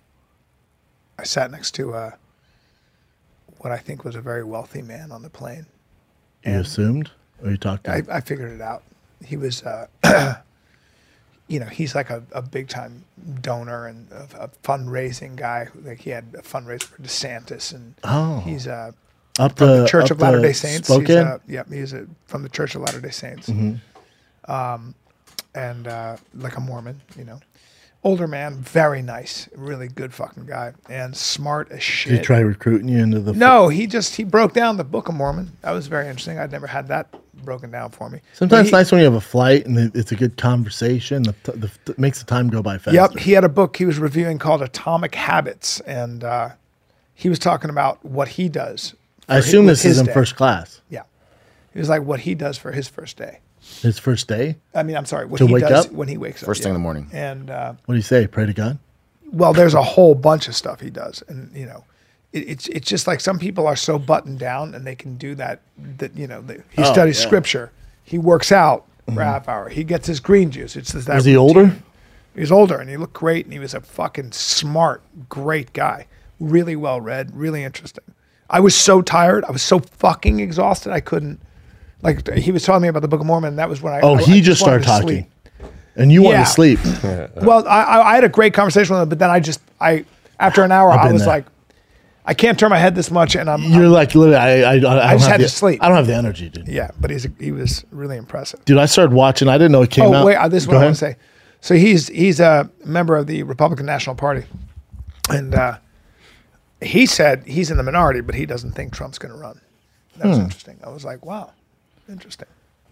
I sat next to uh, what I think was a very wealthy man on the plane. You assumed, or you talked to I, him? I figured it out. He was, uh, you know, he's like a, a big time donor and a, a fundraising guy. Like he had a fundraiser for DeSantis, and Oh. he's uh, Up from the, the Church up of Latter Day the Saints. He's, Spokane? uh, yep, he's a, from the Church of Latter Day Saints, Mm-hmm. um, and uh, like a Mormon, you know, older man, very nice, really good fucking guy, and smart as shit. Did he try recruiting you into the? No, he just he broke down the Book of Mormon. That was very interesting. I'd never had that broken down for me. Sometimes But it's he- nice when you have a flight and it- it's a good conversation. The, t- the, it makes the time go by faster. Yep, he had a book he was reviewing called Atomic Habits, and uh, he was talking about what he does. I for assume hi- this with is his in day. first class. Yeah, he was like what he does for his first day. His first day. I mean, I'm sorry, what To he wake does up? when he wakes up. First thing yeah. in the morning. And uh, What do you say? Pray to God. well, there's a whole bunch of stuff he does, and you know, it, it's it's just like some people are so buttoned down and they can do that. That you know, they, he Oh, studies yeah. scripture, he works out for a half hour, he gets his green juice. It's just that. Was he routine. older? He was older, and he looked great, and he was a fucking smart, great guy, really well read, really interesting. I was so tired, I was so fucking exhausted, I couldn't. Like he was telling me about the Book of Mormon, and that was when I. Oh, I, he I just wanted started to talking, sleep. and you wanted Yeah. to sleep. Well, I, I I had a great conversation with him, but then I just I after an hour I've I been was there. like, I can't turn my head this much, and I'm. You're I'm like literally. I I, I, don't I just have had the, to sleep. I don't have the energy, dude. yeah, but he's he was really impressive. Dude, I started watching. I didn't know it came Oh out. wait, uh, this is Go what I ahead. want to say. So he's he's a member of the Republican National Party, and uh, he said he's in the minority, but he doesn't think Trump's going to run. That was Hmm. interesting. I was like, wow, interesting,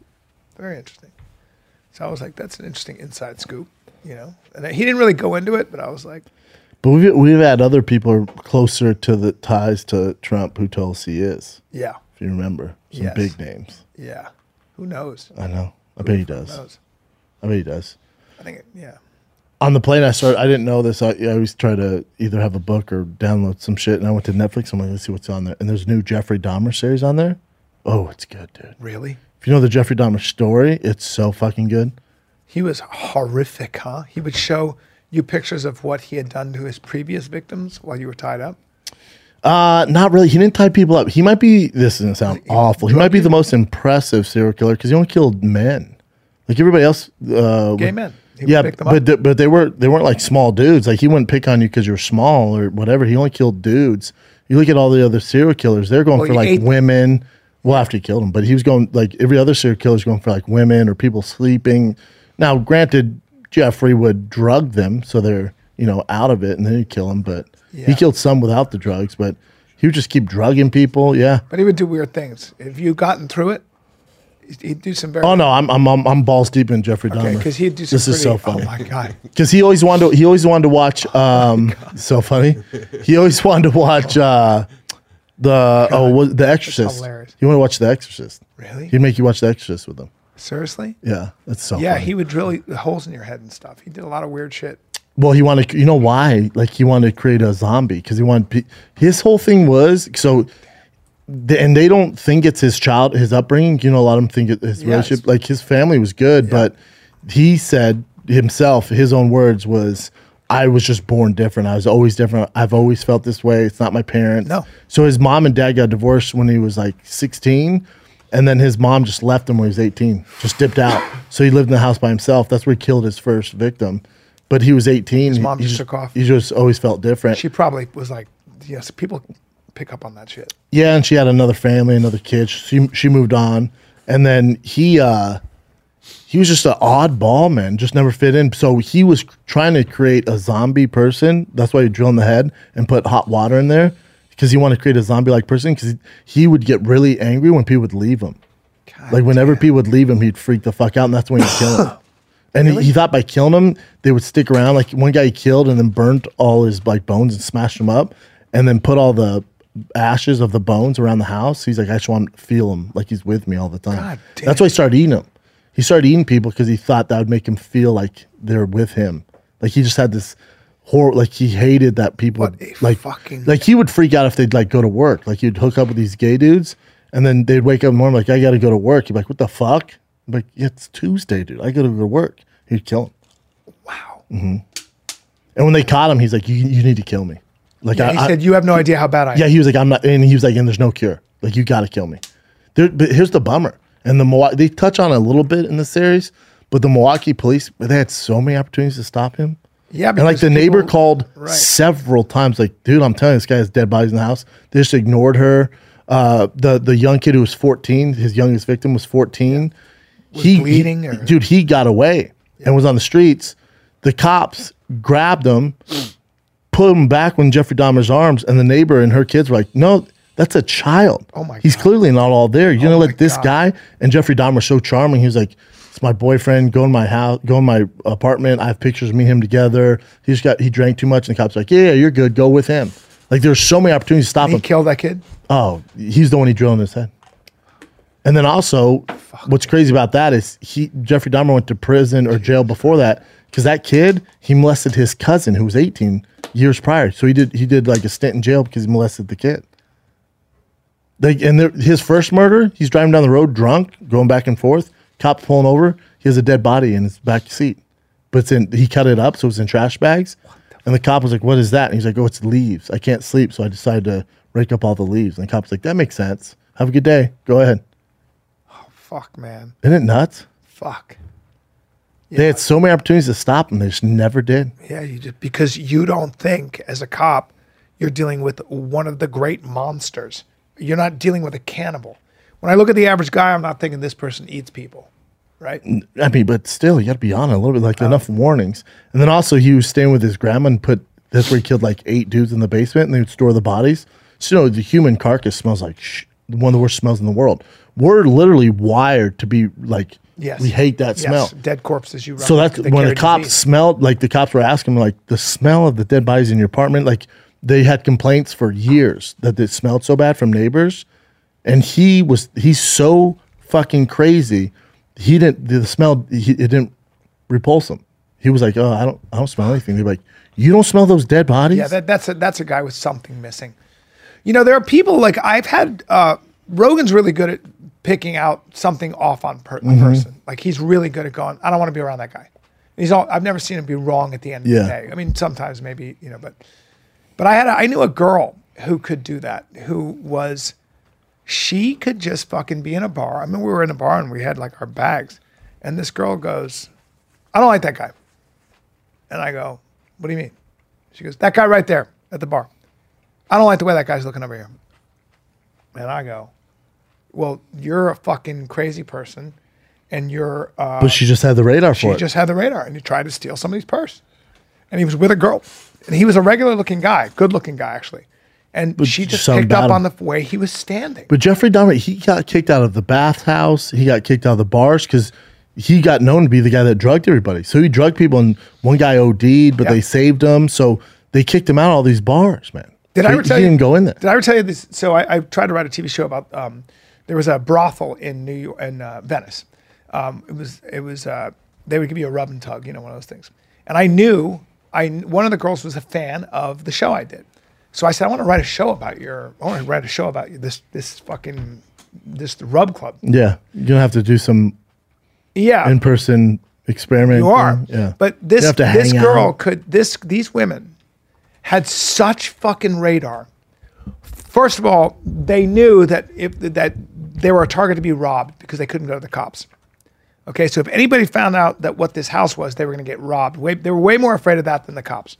very interesting. So I was like, that's an interesting inside scoop, you know. And he didn't really go into it, but I was like, But we've we've had other people closer to the ties to Trump who told us he is. yeah, If you remember, some Yes. big names. yeah. Who knows? I know. I bet he Who does. knows? I bet he does. I think, it, yeah. On the plane, I started. I didn't know this. I, I always try to either have a book or download some shit. And I went to Netflix. I'm like, let's see what's on there. And there's a new Jeffrey Dahmer series on there. Oh, it's good, dude. Really? If you know the Jeffrey Dahmer story, it's so fucking good. He was horrific, huh? He would show you pictures of what he had done to his previous victims while you were tied up. Uh, not really. He didn't tie people up. He might be. This doesn't sound awful. He might be the most impressive serial killer because he only killed men. Like everybody else, uh, Gay would- men. He would yeah, pick them but up. th- but they were they weren't like small dudes. Like he wouldn't pick on you because you're small or whatever. He only killed dudes. You look at all the other serial killers; they're going Well, for he like ate- women. Well, after he killed them, but he was going like every other serial killer is going for like women or people sleeping. Now, granted, Jeffrey would drug them so they're you know out of it, and then he'd kill them. But Yeah. he killed some without the drugs. But he would just keep drugging people. Yeah. But he would do weird things. If you gotten through it, he'd- he'd do some very. Oh no, I'm I'm I'm, I'm balls deep in Jeffrey Okay, Dahmer. because he'd do some. This is so pretty- funny. Oh my god. Because he always wanted to, he always wanted to watch. Um, so funny. He always wanted to watch uh, the oh what, the Exorcist. hilarious. He wanted to watch the Exorcist. Really? He'd make you watch the Exorcist with him. Seriously? Yeah, that's so. Yeah, funny. he would drill holes in your head and stuff. He did a lot of weird shit. Well, he wanted. You know why? Like he wanted to create a zombie because he wanted. pe- His whole thing was so. The, and they don't think it's his child, his upbringing. You know, a lot of them think it, his Yes. relationship, like his family was good, but he said himself, his own words was, "I was just born different. I was always different. I've always felt this way. It's not my parents." No. So his mom and dad got divorced when he was like sixteen, and then his mom just left him when he was eighteen, just dipped out. So he lived in the house by himself. That's where he killed his first victim. But he was eighteen. His mom he, just he took off. He just always felt different. She probably was like, yes, people pick up on that shit. Yeah, and she had another family, another kid. She she moved on, and then he uh, he was just an oddball, man. Just never fit in. So he was trying to create a zombie person. That's why he drilled in the head and put hot water in there because he wanted to create a zombie-like person. Because he would get really angry when people would leave him. God Like whenever damn. people would leave him, he'd freak the fuck out, and that's when he'd kill him. And he, he thought by killing him, they would stick around. Like one guy he killed and then burnt all his like bones and smashed them up, and then put all the ashes of the bones around the house. He's like, I just want to feel him like he's with me all the time. God damn. That's why he started eating them. He started eating people because he thought that would make him feel like they're with him. Like he just had this horror. Like he hated that people What would, a like fucking- like he would freak out if they'd like go to work. Like he'd hook up with these gay dudes, and then they'd wake up in the morning like, I got to go to work. He'd be like, what the fuck? I'm like, yeah, it's Tuesday, dude. I got to go to work. He'd kill him. Wow. And when they caught him, he's like, you, you need to kill me. Like Yeah, I, he I- said, you have no idea how bad I am. yeah, he was like, I'm not, and he was like, and there's no cure. Like, you got to kill me. There, but here's the bummer. And the Milwaukee, they touch on it a little bit in the series, but the Milwaukee police, they had so many opportunities to stop him. Yeah, And like because the neighbor people- called right. several times, like, dude, I'm telling you, this guy has dead bodies in the house. They just ignored her. Uh, the the young kid who was fourteen, his youngest victim was fourteen. Was he, bleeding he- or- dude, he got away and was on the streets. The cops grabbed him, put him back in Jeffrey Dahmer's arms, and the neighbor and her kids were like, no, that's a child. Oh my He's God. clearly not all there. You're Oh gonna my let this God. guy and Jeffrey Dahmer so charming. He was like, it's my boyfriend. Go in my house. Go in my apartment. I have pictures of me and him together. He just got he drank too much, and the cops were like, yeah, yeah, you're good. Go with him. Like there's so many opportunities to stop And he him. killed that kid. Oh, he's the one he drilled in his head. And then also, what's crazy about that is he Jeffrey Dahmer went to prison or jail before that because that kid he molested his cousin who was eighteen years prior. So he did he did like a stint in jail because he molested the kid. Like and there, his first murder, he's driving down the road drunk, going back and forth. Cops pulling over. He has a dead body in his back seat, but it's in he cut it up so it's in trash bags. And the cop was like, "What is that?" And he's like, "Oh, it's leaves. I can't sleep, so I decided to rake up all the leaves." And the cop's like, "That makes sense. Have a good day. Go ahead." Fuck, man. Isn't it nuts? Fuck. They had so many opportunities to stop him. They just never did. Yeah, you just because you don't think as a cop you're dealing with one of the great monsters. You're not dealing with a cannibal. When I look at the average guy, I'm not thinking this person eats people, right? I mean, but still, you got to be on it a little bit, like enough warnings. And then also, he was staying with his grandma and put, that's where he killed like eight dudes in the basement and they would store the bodies. So, you know, the human carcass smells like sh- one of the worst smells in the world. We're literally wired to be like, Yes. we hate that Yes. smell. Dead corpses. You run. So that's they when carry the cops disease. smelled, like the cops were asking, like the smell of the dead bodies in your apartment, like they had complaints for years that it smelled so bad from neighbors. And he was, he's so fucking crazy. He didn't, the smell, he, it didn't repulse him. He was like, oh, I don't, I don't smell anything. They're like, you don't smell those dead bodies? Yeah, that, that's a, that's a guy with something missing. You know, there are people like I've had. Uh, Rogan's really good at picking out something off on per- Mm-hmm. a person. Like he's really good at going. I don't want to be around that guy. He's all. I've never seen him be wrong at the end of Yeah. the day. I mean, sometimes maybe you know, but but I had a, I knew a girl who could do that. Who was she could just fucking be in a bar. I mean, we were in a bar and we had like our bags, and this girl goes, "I don't like that guy," and I go, "What do you mean?" She goes, "That guy right there at the bar. I don't like the way that guy's looking over here." And I go, well, you're a fucking crazy person, and you're. Uh, But she just had the radar she for it. just had the radar, and you tried to steal somebody's purse, and he was with a girl, and he was a regular-looking guy, good-looking guy actually, and But she just something picked up about on him. the way he was standing. But Jeffrey Dahmer, he got kicked out of the bathhouse. He got kicked out of the bars because he got known to be the guy that drugged everybody. So he drugged people, and one guy OD'd, but Yeah. they saved him. So they kicked him out of all these bars, man. Did So I he- ever tell he you? didn't go in there. Did I ever tell you this? So I, I tried to write a T V show about. Um, there was a brothel in New York, in uh, Venice. Um, it was. It was. Uh, they would give you a rub and tug, you know, one of those things. And I knew. I one of the girls was a fan of the show I did. So I said, I want to write a show about your. I want to write a show about you. This. This fucking. This rub club. Yeah. You're going to have to do some Yeah. in person experiment. You are. Yeah. But this You have to this hang girl out. could this these women had such fucking radar. First of all, they knew that if that they were a target to be robbed because they couldn't go to the cops. Okay, so if anybody found out that what this house was, they were going to get robbed. Way, they were way more afraid of that than the cops.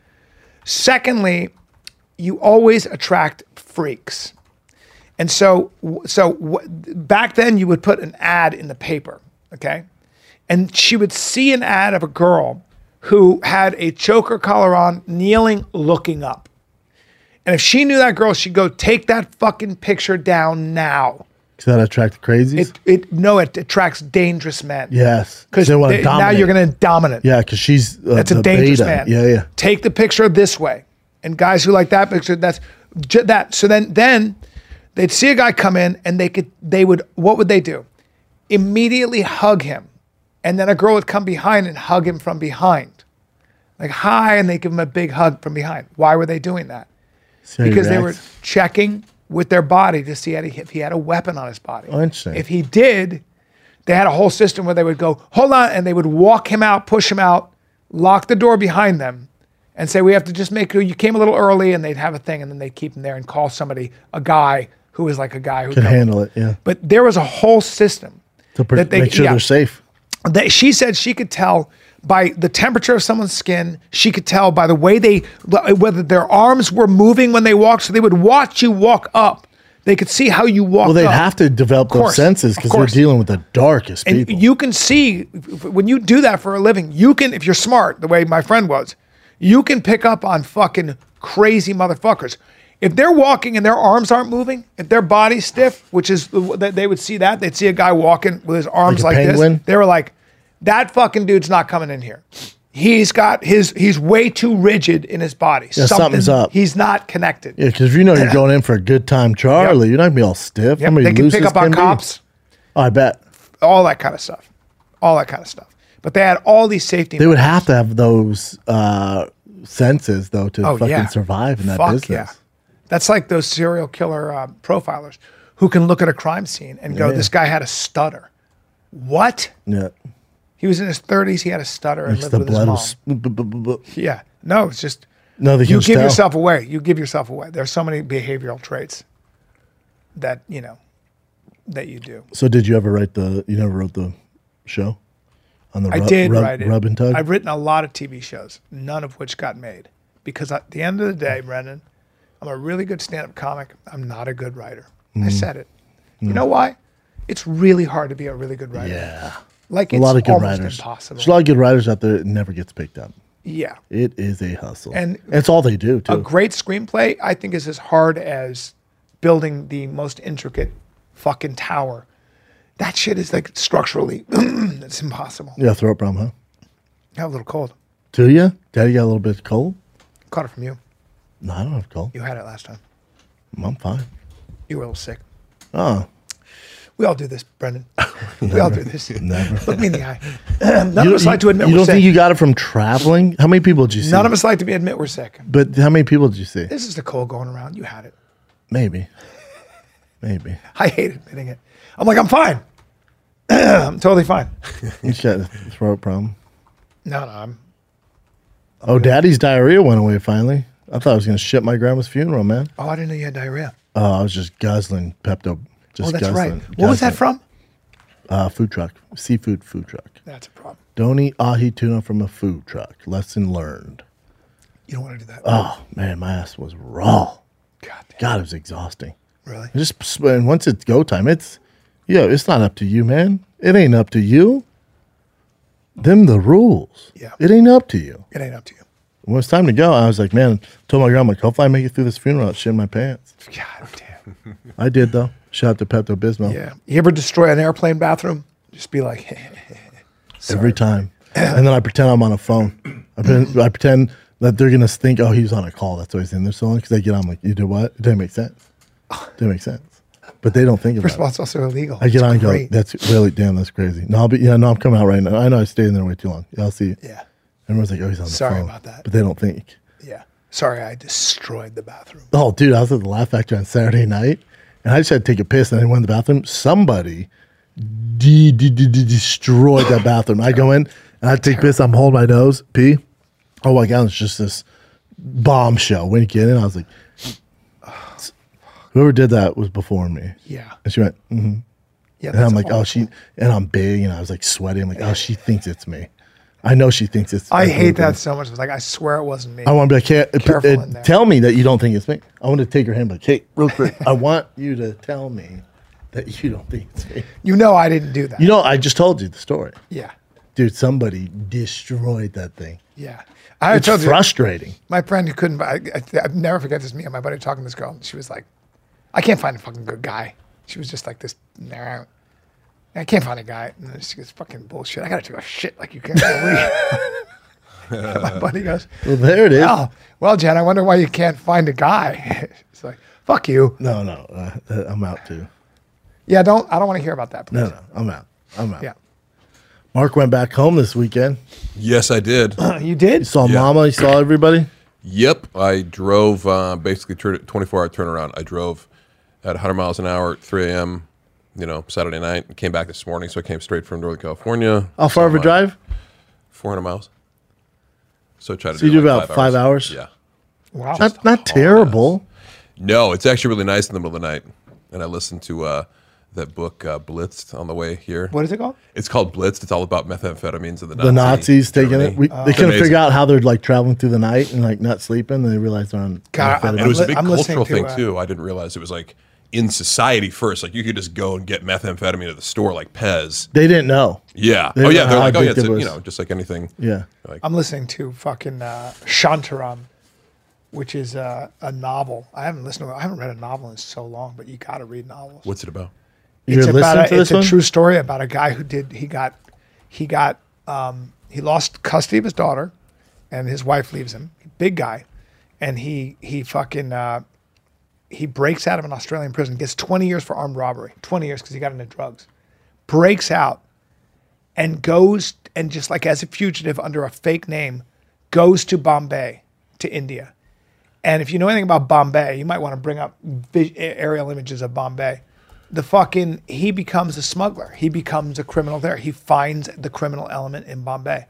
Secondly, you always attract freaks. And so, so w- back then you would put an ad in the paper, okay? And she would see an ad of a girl who had a choker collar on, kneeling, looking up. And if she knew that girl, she'd go, take that fucking picture down now. Does that attract crazies? It, it no, it attracts dangerous men. yes. Because they want to now dominate. you're going to dominate. Yeah, because she's uh, That's a the dangerous beta. man. Yeah, yeah. Take the picture this way. And guys who like that picture, that's j- that. So then, then they'd see a guy come in, and they could, they would, what would they do? Immediately hug him, and then a girl would come behind and hug him from behind, like hi, and they give him a big hug from behind. Why were they doing that? See how he Because they were reacts. checking with their body to see if he had a weapon on his body. Oh, interesting. If he did, they had a whole system where they would go, hold on, and they would walk him out, push him out, lock the door behind them, and say, we have to just make sure you came a little early, and they'd have a thing, and then they'd keep him there and call somebody, a guy who was like a guy who Could could handle it, yeah. But there was a whole system. To pr- that they- make sure yeah. they're safe. That she said she could tell by the temperature of someone's skin. She could tell by the way they, whether their arms were moving when they walked. So they would watch you walk up. They could see how you walk. Well, they'd up. have to develop Of those course, senses of because they're course. dealing with the darkest And people. you can see when you do that for a living, you can, if you're smart, the way my friend was, you can pick up on fucking crazy motherfuckers. If they're walking and their arms aren't moving, if their body's stiff, which is, they would see that, they'd see a guy walking with his arms Like a like, penguin? this. They were like, that fucking dude's not coming in here. He's got his, he's way too rigid in his body. Yeah, something's up. He's not connected. yeah, because if you know you're going in for a good time, Charlie, Yep. you're not gonna be all stiff. Yep, Somebody they can loose pick as up on can be. cops, Oh, I bet all that kind of stuff. All that kind of stuff. But they had all these safety they would measures. have to have those uh, senses though to Oh, fucking yeah. survive in that Fuck business. yeah. That's like those serial killer uh, profilers who can look at a crime scene and go, Yeah. this guy had a stutter. What? Yeah, He was in his thirties, he had a stutter and Makes lived the with his blood mom. was. b- b- b- b- Yeah. No, it's just, No, they can you just give tell. yourself away. You give yourself away. There's so many behavioral traits that, you know, that you do. So did you ever write the? You never wrote the show on the. I rub, did rub, write it. Rub and tug. I've written a lot of T V shows, none of which got made. Because at the end of the day, Brendan, I'm a really good stand-up comic. I'm not a good writer. Mm. I said it. You know why? It's really hard to be a really good writer. Yeah. Like A it's lot of good almost writers. impossible. There's a lot of good writers out there. It never gets picked up. Yeah. It is a hustle. And it's all they do, too. A great screenplay, I think, is as hard as building the most intricate fucking tower. That shit is like structurally, it's impossible. Yeah, throat problem, huh? I have a little cold. Do you? Daddy got a little bit of cold? Caught it from you. No, I don't have cold. You had it last time. I'm fine. You were a little sick. Oh. We all do this, Brendan. We all do this. Never. Look me in the eye. None You of us don't- like to admit You we're don't sick. think you got it from traveling? How many people did you see? None of us like to be admit we're sick. But how many people did you see? This is the cold going around. You had it. Maybe. Maybe. I hate admitting it. I'm like, I'm fine. I'm totally fine. You just got a throat problem. No, no, I'm. Oh, Daddy's diarrhea went away finally. I thought I was going to shit my grandma's funeral, man. Oh, I didn't know you had diarrhea. Oh, I was just guzzling Pepto. Just Oh, that's guzzling, right. What was that guzzling. from? Uh, food truck. Seafood food truck. That's a problem. Don't eat ahi tuna from a food truck. Lesson learned. You don't want to do that. Oh, man, my ass was raw. God damn. God, it was exhausting. Really? It just and once it's go time, it's yeah, it's not up to you, man. It ain't up to you. Them the rules. Yeah. It ain't up to you. It ain't up to you. When it's time to go, I was like, man, told my grandma, like, hopefully I make it through this funeral without shitting my pants. God damn. I did though. Shout out to Pepto Bismol. Yeah. You ever destroy an airplane bathroom? Just be like, Every time. And then I pretend I'm on a phone. I pretend, I pretend that they're gonna think, oh, he's on a call. That's why he's in there so long. Because they get on like, you did what? It doesn't make sense. It doesn't make sense. But they don't think about first of all, it. it's also illegal. I get It's on and go, great. that's really damn, that's crazy. No, I'll be yeah, no, I'm coming out right now. I know I stayed in there way too long. Yeah, I'll see you. Yeah. Everyone's like, oh, he's on the Sorry phone. about that. But they don't think. Yeah. Sorry, I destroyed the bathroom. Oh, dude, I was at the Laugh Factory on Saturday night, and I just had to take a piss, and I went in the bathroom. Somebody de- de- de- de- destroyed that bathroom. I go in, and I take piss. I'm holding my nose, pee. Oh my God, it's just this bombshell. When you get in, I was like, whoever did that was before me. Yeah. And she went, mm-hmm. Yeah. And I'm that's like, oh, awful. she, and I'm big, and I was like sweaty. I'm like, oh, she thinks it's me. I know she thinks it's I it's hate me. that so much. It's like, I swear it wasn't me. I want to be like, hey, Careful uh, in there. tell me that you don't think it's me. I want to take her hand, like, hey, real quick, I want you to tell me that you don't think it's me. You know I didn't do that. You know, I just told you the story. Yeah. Dude, somebody destroyed that thing. Yeah. I It's told you, frustrating. my friend who couldn't, I, I, I never forget this, me and my buddy talking to this girl. She was like, I can't find a fucking good guy. She was just like this, nah, I can't find a guy. And then she goes, fucking bullshit. I got to take a shit like you can't believe. My buddy goes, Well, there it is. well, well, Jen, I wonder why you can't find a guy. It's like, fuck you. No, no, uh, uh, I'm out too. Yeah, don't, I don't want to hear about that. Please. No, no, I'm out. I'm out. Yeah. Mark went back home this weekend. Yes, I did. You did? He saw Yeah. Mama. He saw everybody. Yep, I drove uh, basically twenty-four hour turnaround. I drove at one hundred miles an hour at three a.m. You know, Saturday night. And came back this morning, so I came straight from Northern California. How far of a So, uh, drive? four hundred miles. So I try to. So you do do like about five hours? Yeah. Wow. Not, not terrible. No, it's actually really nice in the middle of the night. And I listened to uh, that book uh, Blitzed on the way here. What is it called? It's called Blitzed. It's all about methamphetamines and the, The Nazis taking Germany. it. We, Uh, they It's couldn't amazing. figure out how they're like traveling through the night and like not sleeping. And they realized they're on. God, methamphetamine. And it was a li- big I'm listening cultural to, thing uh, too. I didn't realize it was like in society first. Like you could just go and get methamphetamine at the store, like Pez. They didn't know. Yeah. They oh didn't yeah. know They're how like, oh yeah, it's addictive a, it you was. know, just like anything. Yeah. Like I'm listening to fucking uh, Shantaram, which is uh, a novel. I haven't listened to it. I haven't read a novel in so long, but you got to read novels. what's it about? You're it's about listening a, to this it's a one? true story about a guy who did he got he got um, he lost custody of his daughter, and his wife leaves him. Big guy, and he he fucking uh, he breaks out of an Australian prison, gets twenty years for armed robbery, twenty years because he got into drugs, breaks out, and goes and just like as a fugitive under a fake name, goes to Bombay, to India. And if you know anything about Bombay, you might want to bring up vi- aerial images of Bombay. The fucking, he becomes a smuggler. He becomes a criminal there. He finds the criminal element in Bombay.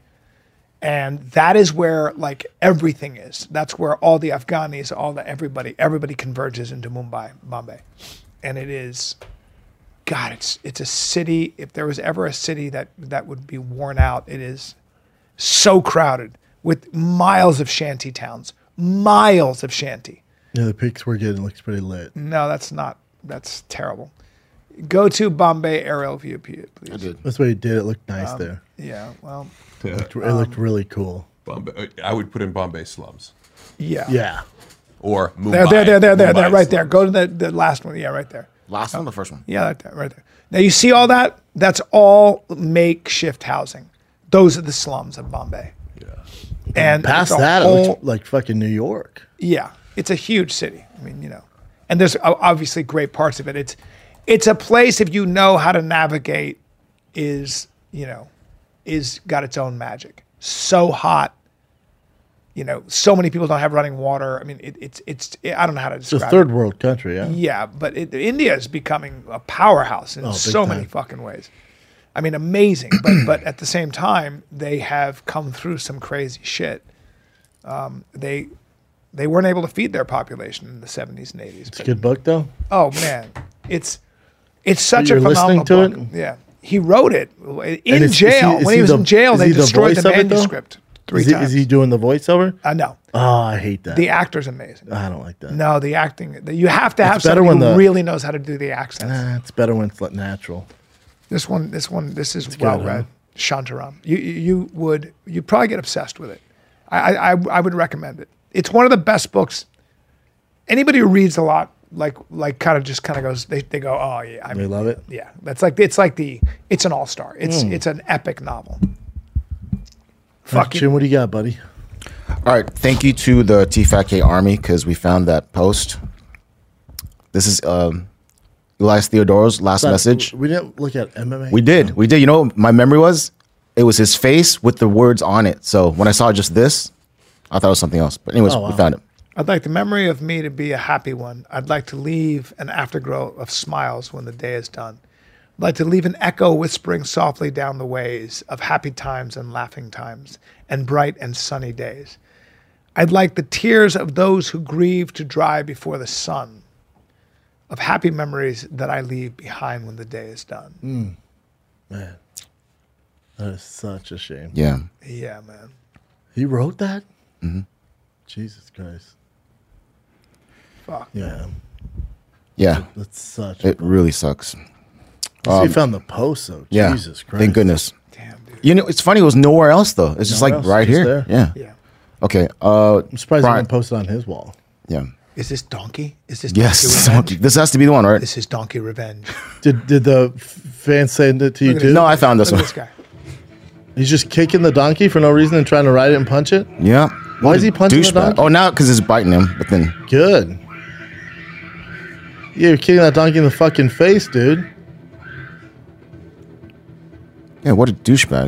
And that is where like everything is. That's where all the Afghanis, all the everybody, everybody converges into Mumbai, Bombay. And it is, God, it's it's a city. If there was ever a city that, that would be worn out, it is so crowded with miles of shanty towns, miles of shanty. Yeah, the pics we're getting looks pretty lit. No, that's not. That's terrible. Go to Bombay aerial view, please. I did. That's what he did. It looked nice Um, there. Yeah. Well. Yeah. It looked, it looked really cool. Bombay, I would put in Bombay slums Yeah. Yeah. or Mumbai. There, there, there, there, there, there, Mumbai right there. slums. Go to the, the last one. Yeah, right there. Last one, or the first one. Yeah, right there, right there. Now you see all that? That's all makeshift housing. Those are the slums of Bombay. Yeah. And Past it's a that, it whole- looks like fucking New York. yeah, it's a huge city. I mean, you know, and there's o- obviously great parts of it. It's it's a place, if you know how to navigate, is you know, is got its own magic. So hot. You know, so many people don't have running water. I mean, it, it's it's I don't know how to It's a describe third it. world country, yeah. Yeah, but it, India is becoming a powerhouse in Oh, big so many time. fucking ways. I mean, amazing. But but at the same time, they have come through some crazy shit. Um, they they weren't able to feed their population in the seventies and eighties. It's a good book, though. Oh man, it's it's such You're a phenomenal listening to book. it? Yeah, he wrote it in is- is jail. he- is when he he was the- in jail, is they he the destroyed the voice of it, though? manuscript three Is he, times. is he doing the voiceover? uh, no, Oh, I hate that. the actor's amazing. I don't like that. No, the acting. You have to have It's better somebody when who the- really knows how to do the accents. Nah, it's better when it's like natural. This one, this one, this is good, well huh? read. Shantaram. You you you would you'd probably get obsessed with it. I, I I would recommend it. It's one of the best books. Anybody who reads a lot, like like kind of just kind of goes, they, they go, oh yeah, I They mean, love it. yeah. That's like it's like the it's an all star. It's Hmm. it's an epic novel. Fuck Fuck you. Jim, what do you got, buddy? All right. Thank you to the T F A T K Army because we found that post. This is um, Elias Theodoro's last But message. We didn't look at M M A. We did. We did. You know what my memory was? It was his face with the words on it. So when I saw just this, I thought it was something else. But anyways, Oh, wow. we found it. I'd like the memory of me to be a happy one. I'd like to leave an afterglow of smiles when the day is done. I'd like to leave an echo whispering softly down the ways of happy times and laughing times and bright and sunny days. I'd like the tears of those who grieve to dry before the sun, of happy memories that I leave behind when the day is done. Man, that is such a shame. Yeah. Yeah, man. He wrote that? Mm-hmm. Jesus Christ. Fuck. Yeah, Yeah. that's such. It really sucks. a, he found the post, though. Yeah. Jesus Christ. Thank goodness. Damn, dude. You know, it's funny. It was nowhere else though. It's just Nowhere like else, right just here. there. Yeah. Yeah. Okay. Uh, I'm surprised Brian- he didn't post it on his wall. yeah. Is this Donkey? Is this Yes. Donkey Revenge? This has to be the one, right? This is Donkey Revenge. Did did the f- fans send it to you Look at too? this. No, I found this Look one. at this guy. He's just kicking the donkey for no reason and trying to ride it and punch it. Yeah. Why is he punching the Douchebag. donkey? Oh, now because it's biting him. But then, Good. Yeah, you're kicking that donkey in the fucking face, dude. yeah, what a douchebag.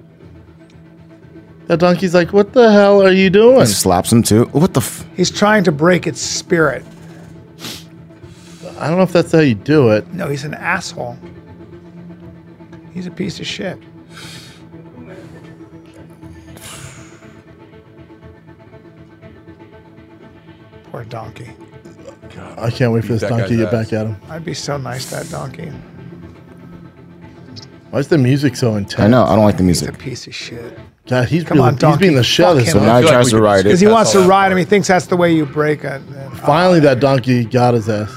That donkey's like, what the hell are you doing? He slaps him too. What the? F- He's trying to break its spirit. I don't know if that's how you do it. No, he's an asshole. He's a piece of shit. Poor donkey. I can't wait for Beat this that donkey to guy's get back ass. at him. I'd be so nice to that donkey. Why is the music so intense? I know. I don't like the He's a music. piece of shit. God, he's, Come really, on, he's donkey. being the shit of Fuck this him So one. now I he feel like tries we to could ride just it. Because he That's wants all to that ride him. part. He thinks that's the way you break it. And- Finally, that donkey got his ass.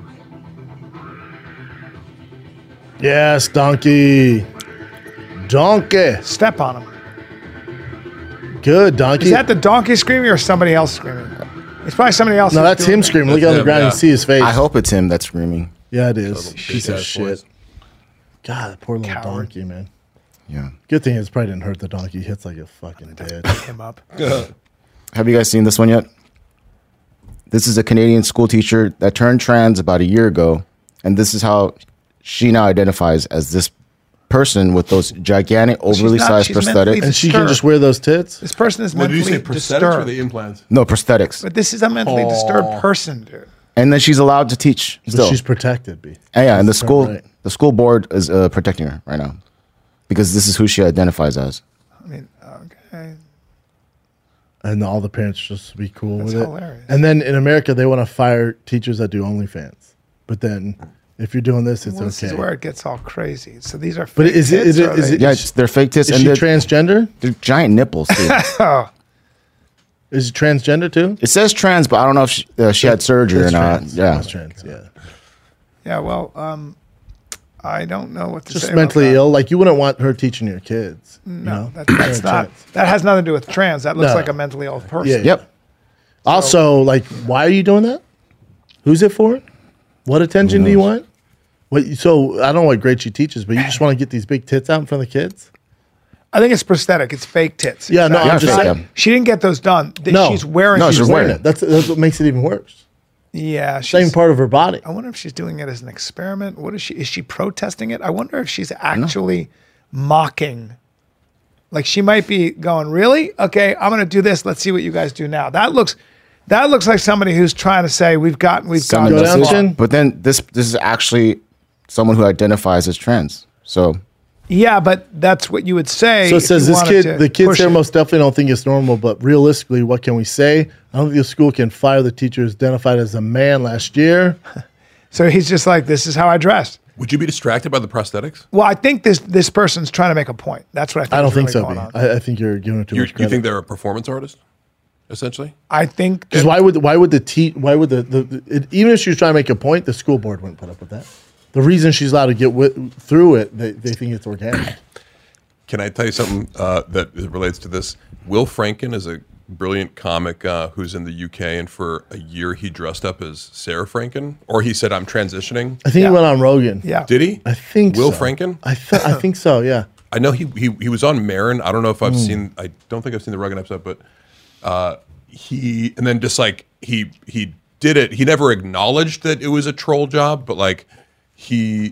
Yes, donkey. Donkey. Step on him. Good, donkey. Is that the donkey screaming or somebody else screaming? It's probably somebody else. no, who's that's doing him it. screaming. Look That's on the him, ground yeah. and see his face. I hope it's him that's screaming. Yeah, it is. Little Piece of bitch-ass shit. boys. God, that poor little Coward. donkey, man. Yeah. Good thing it probably didn't hurt the donkey. He hits like a fucking dead. Him up. Have you guys seen this one yet? This is a Canadian school teacher that turned trans about a year ago, and this is how she now identifies as this person with those gigantic, she's overly not- sized she's mentally prosthetics. And she can Disturbed. just wear those tits? This person is What did mentally you say? Prosthetics disturbed. or the implants? No, prosthetics. But this is a mentally disturbed person, dude. And then she's allowed to teach But still. she's protected, B. And yeah, and the That's not school right. the school board is uh, protecting her right now because this is who she identifies as. I mean, okay. And all the parents just be cool That's with it. hilarious. And then in America, they want to fire teachers that do OnlyFans. But then if you're doing this, it's Well, this okay. is where it gets all crazy. So these are. But fake is it- tits, is it- or is they- it- Yeah, it's, they're fake tits Is and she they're, transgender? they're giant nipples too. Oh, Is it transgender too? It says trans, but I don't know if she, uh, she had surgery It's or not. trans. Yeah. It's trans. Yeah. Yeah, well, um, I don't know what to Just say. about mentally that. ill. Like you wouldn't want her teaching your kids. No, you know? that, that's Yeah, not. trans. That has nothing to do with trans. That looks No. like a mentally ill person. Yeah. Yep. Also, like, why are you doing that? Who's it for? What attention do you want? What? So I don't know what grade she teaches, but you just want to get these big tits out in front of the kids? I think it's prosthetic. It's fake tits. Yeah, no, It's I'm not- just not- saying. She didn't get those done. Th- No. she's wearing. No, she's she's wearing wearing it. That's that's what makes it even worse. Yeah, she's, Same part of her body. I wonder if she's doing it as an experiment. What is she? Is she protesting it? I wonder if she's actually mocking. Like she might be going, really? Okay, I'm going to do this. Let's see what you guys do now. That looks, that looks like somebody who's trying to say we've gotten, we've Someone gotten. Go this down, far." Chin. But then this this is actually someone who identifies as trans. So Yeah, but that's what you would say. So it if says you this wanted kid, to the kids push here it. most definitely don't think it's normal, but realistically, what can we say? I don't think the school can fire the teacher who's identified as a man last year. So he's just like, this is how I dress. Would you be distracted by the prosthetics? Well, I think this this person's trying to make a point. That's what I think. I don't is think really so, going B. on. I, I think you're giving it too You, much you credit. think they're a performance artist, essentially? I think Because that- why would why would the te- why would the, the, the it, even if she was trying to make a point, the school board wouldn't put up with that. The reason she's allowed to get wi- through it, they, they think it's organic. Can I tell you something uh, that relates to this? Will Franken is a brilliant comic uh, who's in the U K, and for a year he dressed up as Sarah Franken, or he said, "I'm transitioning." I think Yeah. he went on Rogan. yeah. Did he? I think Will so. Franken. I th- I think so. Yeah. I know he, he he was on Marin. I don't know if I've Hmm. seen. I don't think I've seen the Rogan episode, but uh, he and then just like he he did it. He never acknowledged that it was a troll job, but like he.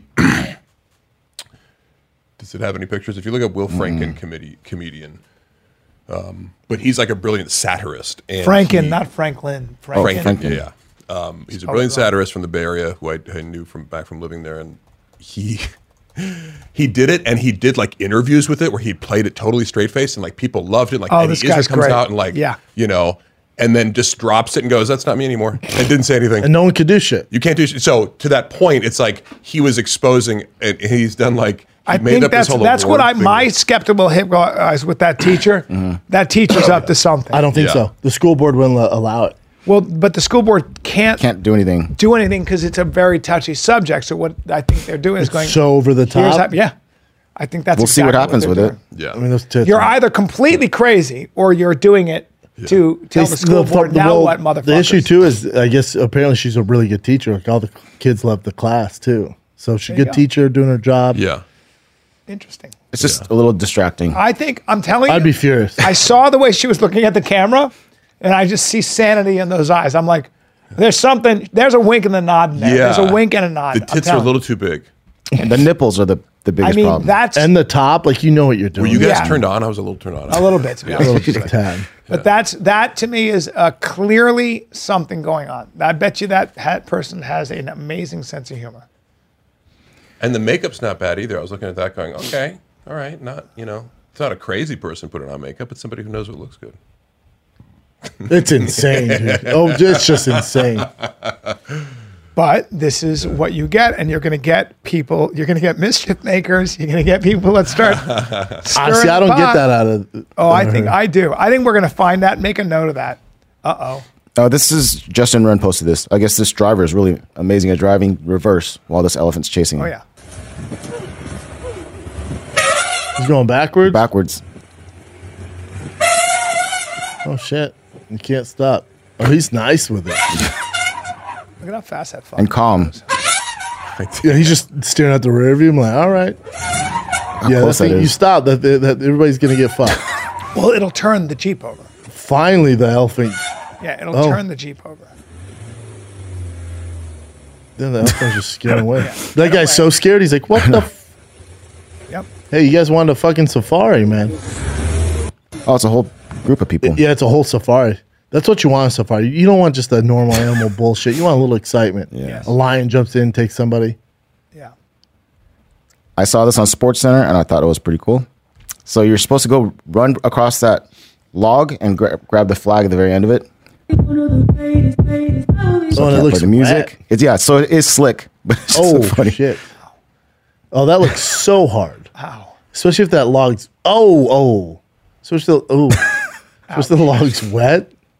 Does it have any pictures? If you look up Will Franken, comedy comedian, um, but he's like a brilliant satirist. And Franken, he- not Franklin. Franken. Franken. Yeah, yeah. Um, he's a brilliant satirist from the Bay Area who I, I knew from back from living there, and he he did it, and he did like interviews with it where he played it totally straight faced, and like people loved it. Like Oh, Eddie this Izzard guy's comes great. out and like Yeah. you know, and then just drops it and goes, "That's not me anymore," and didn't say anything. And no one could do shit. You can't do sh- so. To that point, it's like he was exposing, and he's done like. He I made think up this that's whole that's what award I thing. my skeptical hip eyes with that teacher. That teacher's up to something. I don't think Yeah. so. The school board wouldn't let- allow it. Well, but the school board can't, can't do anything. do anything because it's a very touchy subject. So what I think they're doing is going So over the here's top. how- yeah, I think that's We'll see what exactly happens they're with doing. it. Yeah, I mean, those tits. You're are- either completely crazy or you're doing it to tell the school board the- now well, what motherfuckers. The issue too is, I guess apparently she's a really good teacher. Like all the kids love the class too. So she's a you good go. teacher doing her job. yeah. Interesting. It's just a little distracting. I think I'm telling you. I'd be furious. I saw the way she was looking at the camera, and I just see sanity in those eyes. I'm like, there's something. There's a wink and a nod in there. Yeah. There's a wink and a nod. The I'm tits are a telling little too big. And the nipples are the, the I biggest mean, problem. that's And the top, like you know what you're Were doing. you guys Yeah. turned on? I was a little turned on. a little bit. To be a honest little with you. just a tad. But that's that to me is uh, clearly something going on. I bet you that ha- person has an amazing sense of humor. And the makeup's not bad either. I was looking at that going, okay, all right, not, you know, it's not a crazy person putting on makeup. It's somebody who knows what looks good. It's insane, dude. Oh, it's just insane. But this is what you get, and you're going to get people. You're going to get mischief makers. You're going to get people that start. I stirring see. I the don't get pot. that out of. Oh, I out of think her. I do. I think we're going to find that. Make a note of that. Uh oh. Uh, this is Justin Wren posted this. I guess this driver is really amazing at driving reverse while this elephant's chasing him. Oh yeah. He's going backwards. Backwards. Oh shit! You can't stop. Oh, he's nice with it. Look at how fast that fucker And calm. Yeah, he's just staring at the rear view. I'm like, all right. Yeah, close that's the, that you is. stop. That, that everybody's gonna get fucked. Well, it'll turn the Jeep over. Finally, the elephant. Yeah, it'll Oh. turn the Jeep over. Then the elephant's just scared away. Yeah. That guy's so scared. He's like, what the? F-? Yep. Hey, you guys wanted a fucking safari, man? Oh, it's a whole group of people. Yeah, it's a whole safari. That's what you want in a safari. You don't want just a normal animal bullshit. You want a little excitement. Yes. A lion jumps in, takes somebody. Yeah. I saw this on Sports Center and I thought it was pretty cool. So you're supposed to go run across that log and gra- grab the flag at the very end of it. Oh, and it Can't looks play the music. wet. It's yeah, so it is slick, but it's just Oh so funny. shit! Oh, that looks so hard. Wow. Especially if that log's. Oh, oh. Especially the, oh. Especially the log's wet.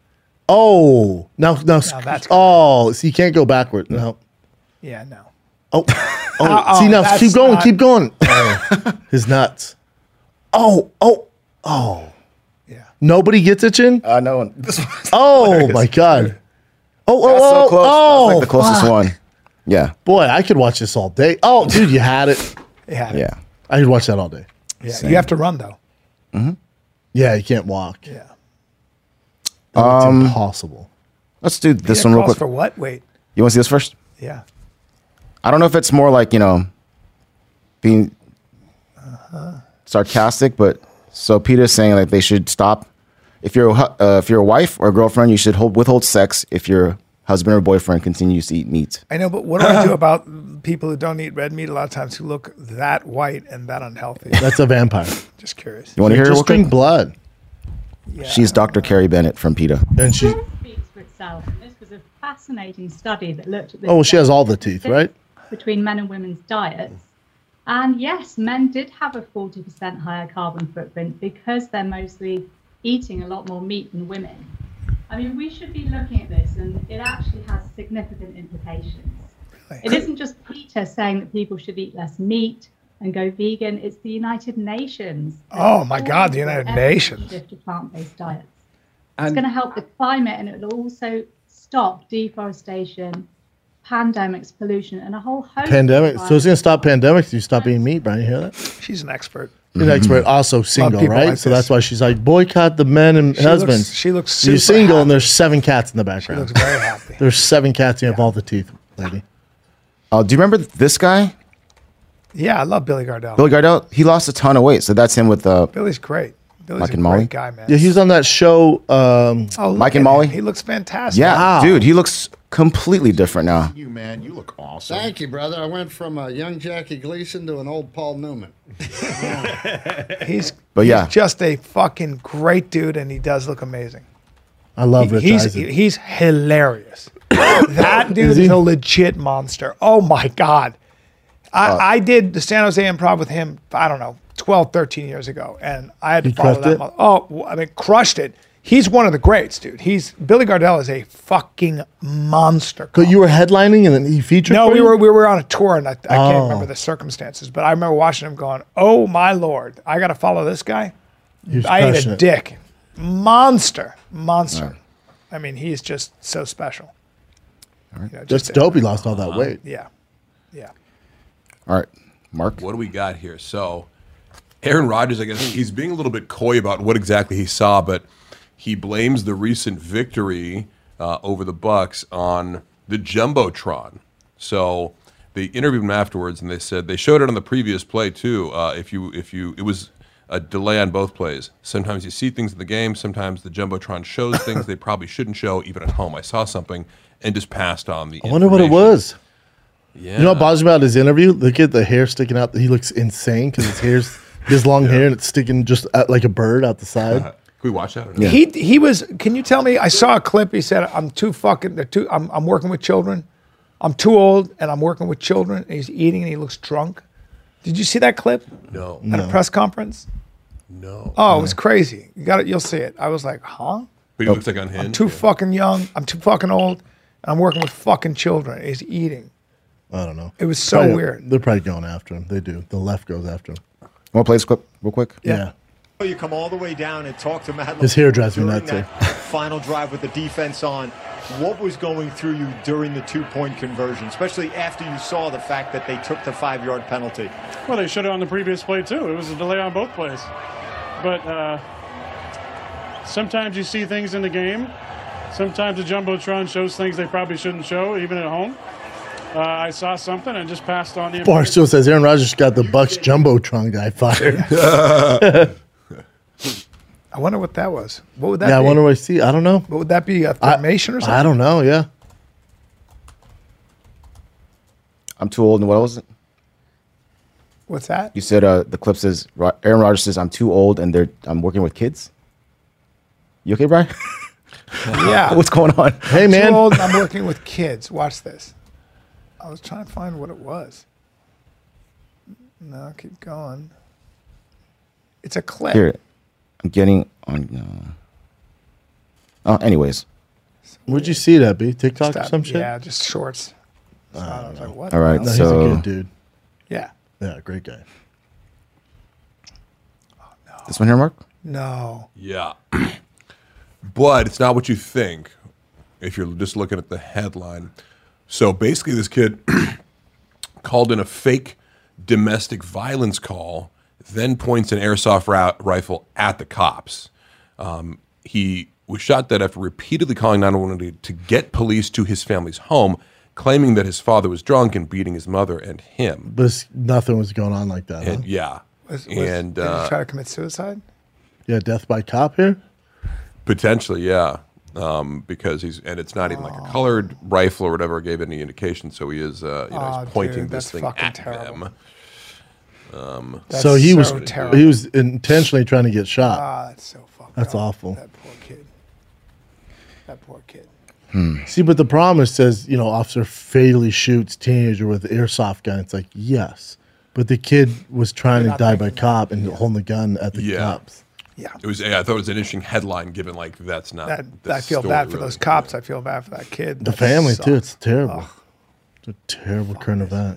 Oh, now, now, that's- oh, so you can't go backward. No. Yeah, no. Oh, oh, Oh, see now, that's keep going, not- keep going. Oh, his nuts. Oh, oh, oh. Yeah. Nobody gets it, Chin? Uh, no one. This one's Oh hilarious. my god. Oh, oh, That's oh, so close. oh, That's like the closest fuck. one. Yeah. Boy, I could watch this all day. Oh, dude, you had it. Yeah. Yeah. I could watch that all day. Yeah. You have to run though. Yeah, you can't walk. Yeah. It's impossible. Let's do this Yeah, one real calls quick. for what? Wait. You want to see this first? Yeah. I don't know if it's more like, you know, being sarcastic, but so Peter's saying like they should stop. If you're a, hu- uh, if you're a wife or a girlfriend, you should hold, withhold sex if your husband or boyfriend continues to eat meat. I know, but what do I do about people who don't eat red meat? A lot of times who look that white and that unhealthy. That's a vampire. Just curious. You want to hear it real Just drink quick? blood. Yeah. She's Doctor Carrie Bennett from PETA. And she, Speaks for itself. And this was a fascinating study that looked at the oh, she has all the teeth, right? between men and women's diets. And yes, men did have a forty percent higher carbon footprint because they're mostly eating a lot more meat than women. I mean, we should be looking at this, and it actually has significant implications. It isn't just Peter saying that people should eat less meat and go vegan. It's the United Nations. Oh, my God, the United Everyone Nations. Shift to plant-based diets. And It's going to help the climate, and it'll also stop deforestation, pandemics, pollution, and a whole host. Pandemic. Of So it's going to stop pandemics. You stop eating meat, Brian. You hear that? She's an expert. She's an expert, also single, people right? like so this. that's why she's like, boycott the men and She husbands. looks- she looks You're super single, happy. and there's seven cats in the She background. looks very happy. There's seven cats. You have all the teeth, lady. Oh, do you remember this guy, Yeah, I love Billy Gardell. Billy Gardell? He lost a ton of weight, so that's him with uh, Billy's great. Billy's Mike a and great Molly? guy, man. Yeah, he's on that show. Um, Oh, look Mike and at him. Molly? He looks fantastic. yeah, Wow. dude. He looks completely different now. You, man, you look awesome. Thank you, brother. I went from a young Jackie Gleason to an old Paul Newman. He's, But he's yeah. just a fucking great dude, and he does look amazing. I love Rich he's Eisen. he's hilarious. That dude Is is, he? a legit monster. Oh my god. I, Uh, I did the San Jose Improv with him, I don't know, twelve, thirteen years ago, and I had to He follow crushed that. it? mo- Oh, w- I mean, crushed it. He's one of the greats, dude. He's Billy Gardell is a fucking monster. But you were headlining, and then he featured. No, for we you? were we were on a tour, and I, I can't Oh. remember the circumstances, but I remember watching him going, "Oh my lord, I got to follow this guy." He was I ate crushing a it. dick, monster, monster. I mean, he's just so special. You know, That's just a- dope. He lost all that weight. Yeah, yeah. All right, Mark. What do we got here? So, Aaron Rodgers, I guess he's being a little bit coy about what exactly he saw, but he blames the recent victory uh, over the Bucks on the jumbotron. So they interviewed him afterwards, and they said they showed it on the previous play too. Uh, if you, if you, it was a delay on both plays. Sometimes you see things in the game. Sometimes the jumbotron shows things they probably shouldn't show, even at home. I saw something and just passed on the. I wonder what it information. was. Yeah. You know what bothers me about his interview? Look at the hair sticking out. He looks insane because his hair's his long hair and it's sticking just out like a bird out the side. Can we watch that? Or Yeah. He he was. Can you tell me? I saw a clip. He said, "I'm too fucking. They're too. I'm I'm working with children. I'm too old, and I'm working with children." And he's eating, and he looks drunk. Did you see that clip No. at a press conference? No. Oh, it was crazy. You got it. You'll see it. I was like, huh? But he looks like unhinged. I'm too fucking young. I'm too fucking old, and I'm working with fucking children. He's eating. I don't know. It was so Probably- weird. They're probably going after him. They do. The left goes after him. Want to play this clip real quick? Yeah. You come all the way down and talk to Matt. His hair drives me during nuts, that final drive with the defense on. What was going through you during the two-point conversion, especially after you saw the fact that they took the five-yard penalty? Well, they showed it on the previous play, too. It was a delay on both plays. But uh, sometimes you see things in the game. Sometimes the Jumbotron shows things they probably shouldn't show, even at home. Uh, I saw something and just passed on the Barstool says Aaron Rodgers got the Bucks jumbotron guy fired. I wonder what that was. What would that yeah, be? I wonder what I see. I don't know. What would that be? A I- formation or something? I don't know. Yeah. I'm too old, and what was it? What's that? You said uh, the clip says Ro- Aaron Rodgers says I'm too old, and they're I'm working with kids. You okay, Brian? Yeah. What's going on? Hey, I'm man. too old and I'm working with kids. Watch this. I was trying to find what it was. No, keep going. It's a clip. Here, I'm getting on. Uh... Oh, anyways, Where'd you see that, B? TikTok Just or that- some shit? Yeah, just shorts. So I was like, what? All the right, hell? No, he's So- a good dude. Yeah. Yeah, great guy. This one here, Mark? No. Yeah. But it's not what you think if you're just looking at the headline. So basically, this kid called in a fake domestic violence call, then points an airsoft ra- rifle at the cops. Um, he was shot dead after repeatedly calling nine one one to get police to his family's home, claiming that his father was drunk and beating his mother and him. But it's- nothing was going on like that. Huh? And yeah. Was, was, and did uh, he try to commit suicide? Yeah, death by cop here. Potentially, yeah, um, because he's and it's not even like a colored rifle or whatever gave any indication. So he is, uh, you know, Aw, he's pointing dude, this that's thing fucking at terrible. them. Um, That's so he was so terrible. he was intentionally trying to get shot. Ah, that's so fucked That's up. awful. That poor kid. That poor kid. See, but the problem is, says you know, officer fatally shoots teenager with airsoft gun. It's like yes, but the kid was trying You're to not die by thinking cop and holding the gun at the Yeah. cops. Yeah. It was. Yeah, I thought it was an interesting headline, given like that's not. That, the I feel story, bad for really. those cops. I feel bad for that kid. The That family sucks. too. It's terrible. It's a terrible current event.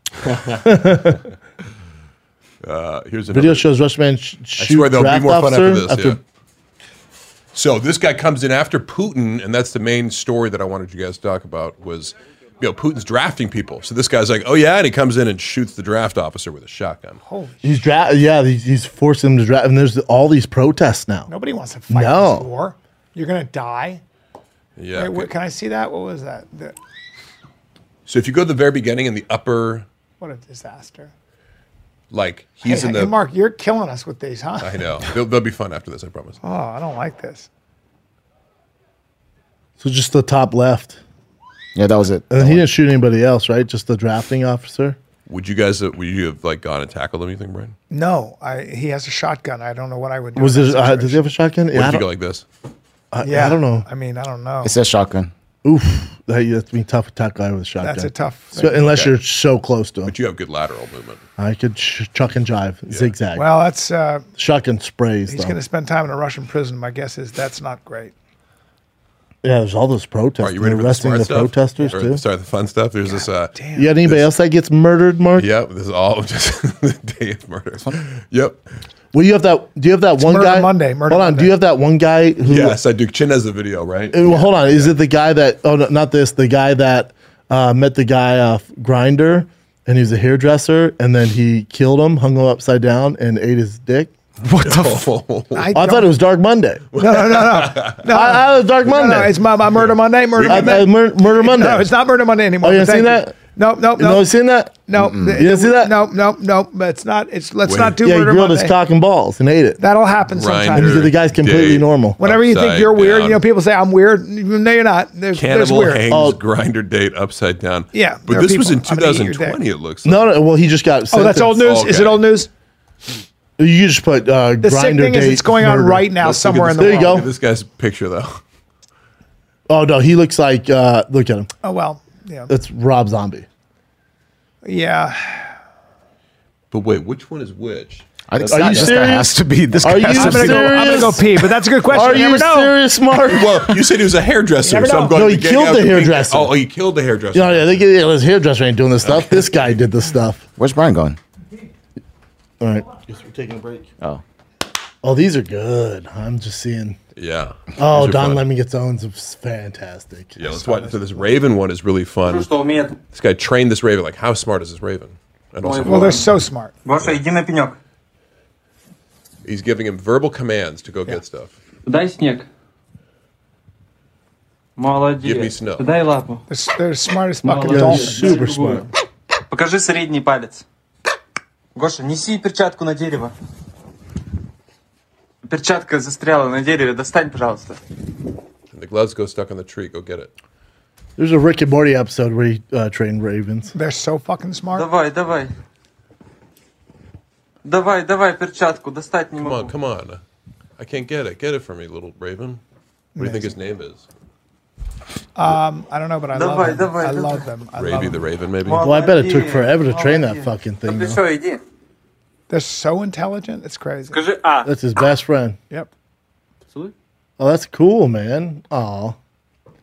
Uh, here's a Video shows Rushman sh- I shoot swear there'll be draft more fun after officer this. Yeah. So this guy comes in after Putin, and that's the main story that I wanted you guys to talk about. Was you know Putin's drafting people. So this guy's like, oh yeah, and he comes in and shoots the draft officer with a shotgun. Holy He's dra- Yeah, he's, he's forcing him to draft, and there's all these protests now. Nobody wants to fight No. this war. You're gonna die. Yeah. Wait, what, can I see that? What was that? The- So if you go to the very beginning in the upper, what a disaster. like he's Hey, in hey, the. Mark, you're killing us with these, huh? I know they'll, they'll be fun after this. I promise. Oh, I don't like this. So just the top left. Yeah, that was it. And he didn't shoot anybody else, right? Just the drafting officer. Would you guys? Uh, would you have like gone and tackled him? You think, Brian? No, I, he has a shotgun. I don't know what I would do. Was in it? that Uh, does he have a shotgun? What Yeah, I if you don't- go like this? I, Yeah, I don't know. I mean, I don't know. It says shotgun. Oof, that, that's be tough to tackle guy with a shotgun. That's a tough So, thing. unless Okay. you're so close to him, But you have good lateral movement. I could sh- chuck and jive, zigzag. Well, that's uh, shotgun sprays. he's though. going to spend time in a Russian prison. My guess is that's not great. Yeah, there's all those protests. All right, you ready They're for the arresting smart the stuff? protesters Or, too. Sorry, the fun stuff. There's this. Uh, Damn. You got anybody else that gets murdered, Mark? Yep, this is all just the day of murder. Yep. Well, you have that. Do you have that It's one Murder guy? Monday, Murder hold on. Monday. Do you have that one guy who? Yes, I do. Chin has the video, right? Uh, well, hold on. Is it the guy that? Oh, no, not this. The guy that uh, met the guy off Grinder, and he was a hairdresser, and then he killed him, hung him upside down, and ate his dick. What the f- I, I thought it was Dark Monday. No, no, no, no. no. I, I was Dark No, Monday. no, it's my, my Murder Monday. Murder I- Monday. I- Mur- Murder Monday. No, it's not Murder Monday anymore. Oh, you but haven't seen thank that? you. No, no, You know, no. you seen that? No, You didn't see that? No, no, no. But it's not. It's let's Wait. not do Yeah, he Murder grilled Monday. his cock and balls and ate it. That'll happen Grindr. sometimes. And he said the guy's completely Date. normal. Whenever you think Upside you're weird, down. you know, people say I'm weird. No, you're not. There's, there's Cannibal weird. hangs Oh. grinder date upside down. Yeah, but there are this was in people. I'm gonna eat your twenty twenty. dick. It looks like. No, no. Well, he just got. Oh, that's old news. Okay. Is it old news? You just put uh, The sick grinder thing is date it's going on murder. right now Let's look at somewhere in this- the There you world. go. Look at this guy's picture though. Oh no, he looks like. Uh, look at him. Oh well, yeah, That's Rob Zombie. yeah. But wait, which one is which? I think Are you this guy serious? has to be. This Are guy you has I'm to gonna be. go. I'm gonna go pee. But that's a good question. Are you you never know. serious, Mark? Well, you said he was a hairdresser, You never so I'm know. going. No, to he get killed out the pink- hairdresser. Oh, oh, he killed the hairdresser. You know, yeah, they get yeah, this hairdresser ain't doing this stuff. This guy did this stuff. Where's Brian going? All right, guess we're taking a break. Oh, Oh, these are good. I'm just seeing. Yeah. Oh, These are Don fun. Lemon Gets Owns is fantastic. Yeah, let's watch. So this Raven one is really fun. This guy trained this Raven. Like, how smart is this Raven? And also, Well, they're so smart. Гоша, иди на пенек. he's giving him verbal commands to go get stuff. Дай снег. Молодец. Give me snow. Дай лапу. They're, they're smartest fucking Yeah, dolphins. super smart. Покажи средний палец. Гоша, неси перчатку на дерево. Перчатка застряла на дереве. Достань, пожалуйста. And the gloves go stuck on the tree. Go get it. There's a Rick and Morty episode where he uh, trained ravens. They're so fucking smart. Давай, давай. Давай, давай перчатку. Достать не Come могу. on, come on. I can't get it. Get it for me, little Raven. What do you think his name is? Um, I don't know, but I love Давай, them. давай, I давай. love them. I love Ravy them. the Raven, maybe? Well, I bet it took forever to train that fucking thing. Ты Though. что, иди. They're so intelligent. It's crazy. Скажи А. That's his best friend. Yep. Целуй. Oh, that's cool, man. Oh,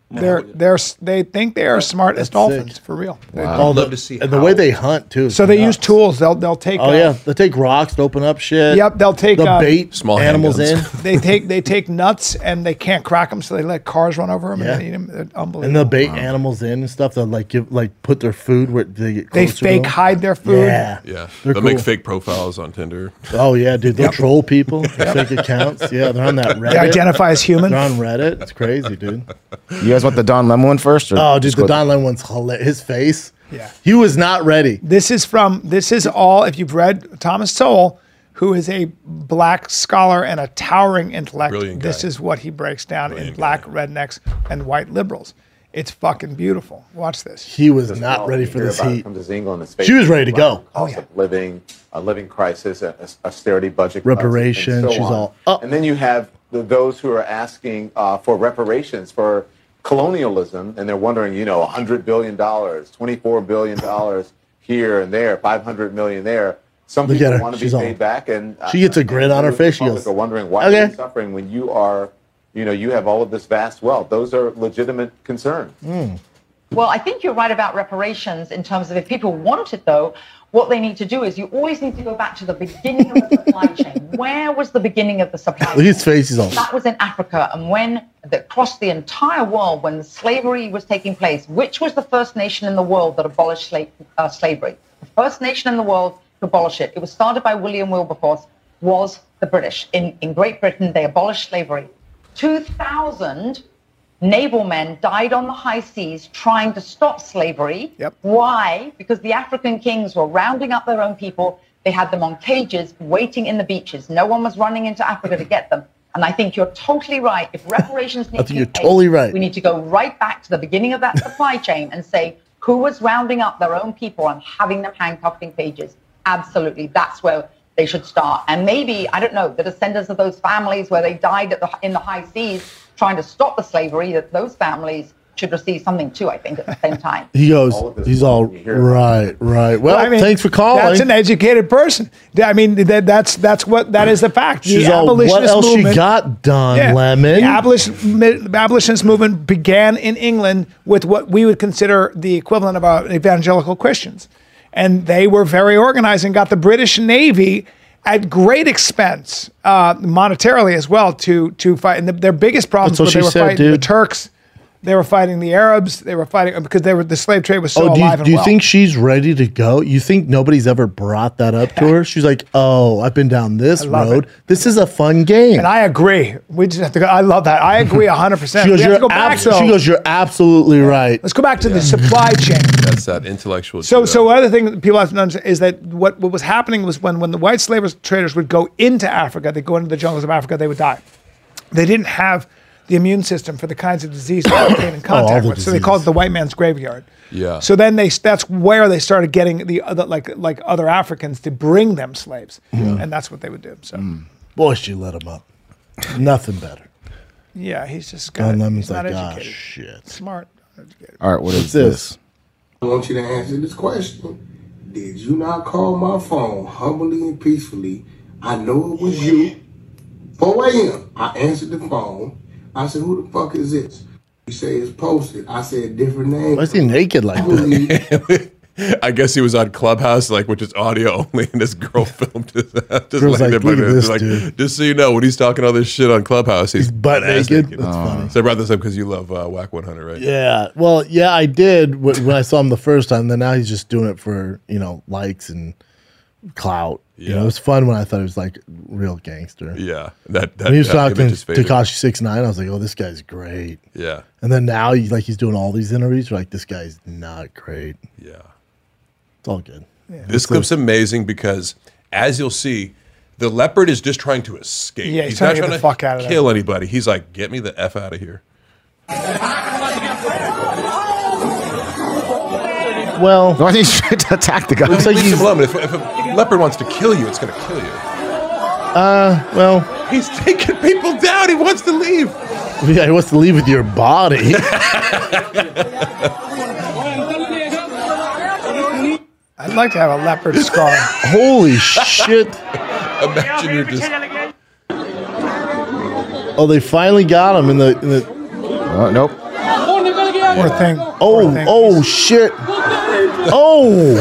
They're they're they think they are smart as dolphins sick. for real. Wow. I'd love to see And the how- way they hunt too. So they use tools. They'll they'll take. Oh uh, yeah, they take rocks to open up shit. Yep, they'll take the uh, bait Small animals in, handguns. They take they take nuts and they can't crack them, so they let cars run over them Yeah. and they eat them. They're unbelievable. and they'll bait animals in and stuff. They'll like give like put their food where they get. They closer to fake them. hide their food. Yeah, Yeah, They're they'll make cool. fake profiles on Tinder. Oh yeah, dude, they'll troll people. Fake accounts. Yeah, they're on that Reddit. They identify as human. They're on Reddit. It's crazy, dude. You guys want the Don Lemon one first? Or Oh, dude, just the go- Don Lemon one's hilarious. His face. Yeah. He was not ready. This is from this is all. If you've read Thomas Sowell, who is a black scholar and a towering intellect, Brilliant this guy. is what he breaks down in Brilliant black guy. rednecks and white liberals. It's fucking beautiful. Watch this. He was not ready for this heat. From the Zingle and the space She was ready to go. Cost of living, a living crisis, a, a austerity budget, cuts, and Reparation, so she's on. all up. And then you have the, those who are asking uh, for reparations for colonialism, and they're wondering, you know, one hundred billion dollars, twenty-four billion dollars here and there, five hundred million dollars there. Some Look at people her. want to be She's all- paid back, and She gets a grin on her face. She Republic goes, are wondering why "Okay." are you suffering when you are, you know, you have all of this vast wealth. Those are legitimate concerns. Well, I think you're right about reparations in terms of if people want it, though, what they need to do is you always need to go back to the beginning of the supply chain. Where was the beginning of the supply chain? Look at his face. He's all. That was in Africa. And when, the, across the entire world, when slavery was taking place, which was the first nation in the world that abolished sla- uh, slavery? The first nation in the world to abolish it. It was started by William Wilberforce, was the British. In, in Great Britain, they abolished slavery. two thousand naval men died on the high seas trying to stop slavery. Yep. Why? Because the African kings were rounding up their own people. They had them on cages waiting in the beaches. No one was running into Africa to get them. And I think you're totally right. If reparations need I to think be you're paid, totally right. we need to go right back to the beginning of that supply chain and say who was rounding up their own people and having them handcuffed in cages. Absolutely. That's where they should start. And maybe, I don't know, the descendants of those families where they died at the, in the high seas trying to stop the slavery, that those families should receive something too, I think, at the same time. He goes. He's all right, right. Well, I mean, thanks for calling. That's an educated person. I mean, that, that's that's what that is the fact. The She's all. What abolitionist else movement- she got done, Yeah. Lemon? The abolition, the abolitionist movement began in England with what we would consider the equivalent of uh, evangelical Christians. And they were very organized and got the British Navy at great expense, uh, monetarily as well, to to fight. And the, their biggest problems That's what were they she were said, fighting the dude. Turks. They were fighting the Arabs. They were fighting because they were the slave trade was so Oh, do you, alive and do you well. think she's ready to go? You think nobody's ever brought that up to her? She's like, oh, I've been down this love road. it. This is a fun game. And I agree. We just have to go. I love that. I agree one hundred percent. She goes, we have to you're go back, abs- though. she goes, you're absolutely right. Let's go back to the supply chain. That's that intellectual. So, so other thing that people have to understand is that what, what was happening was when, when the white slave traders would go into Africa, they go into the jungles of Africa, they would die. They didn't have the immune system for the kinds of diseases they came in all contact the with. So they called it the white man's graveyard. Yeah. So then they that's where they started getting the other like like other Africans to bring them slaves, Yeah. and that's what they would do. So Boy, she let him up. Nothing better. yeah, he's just Don got, Lemon's he's not like, ah, educated. shit. Smart. Educated. All right, what is What's this? this? I want you to answer this question. Did you not call my phone humbly and peacefully? I know it was you. four a.m. I answered the phone. I said, who the fuck is this? You say it's posted. I said, different name. Why is he naked like that? I guess he was on Clubhouse, like which is audio only, and this girl filmed it. Just Girl's like, there, "Look at this like, dude." Just so you know, when he's talking all this shit on Clubhouse, he's, butt ass naked? That's funny. So I brought this up because you love uh, Whack one hundred, right? Yeah. Well, yeah, I did wh- when I saw him the first time. Then now he's just doing it for, you know, likes and clout. You know, Yeah. it was fun when I thought he was like real gangster. Yeah, that that, When he was that talking image is to faded. Tekashi six nine, I was like, oh, this guy's great. Yeah, And then now he's like he's doing all these interviews. You're like, this guy's not great. yeah. It's all good. This clip's amazing because, as you'll see, the leopard is just trying to escape. Yeah, he's trying to get the fuck out of there. kill anybody. He's like, get me the F out of here. Well, why did he try to attack the guy? Looks like Leave he's him alone. If, if a leopard wants to kill you, it's going to kill you. uh well He's taking people down. He wants to leave. yeah, he wants to leave with your body. I'd like to have a leopard scar. Holy shit. Imagine you're just Oh, they finally got him in the in the Oh, nope. Poor thing. Oh, oh shit. Oh.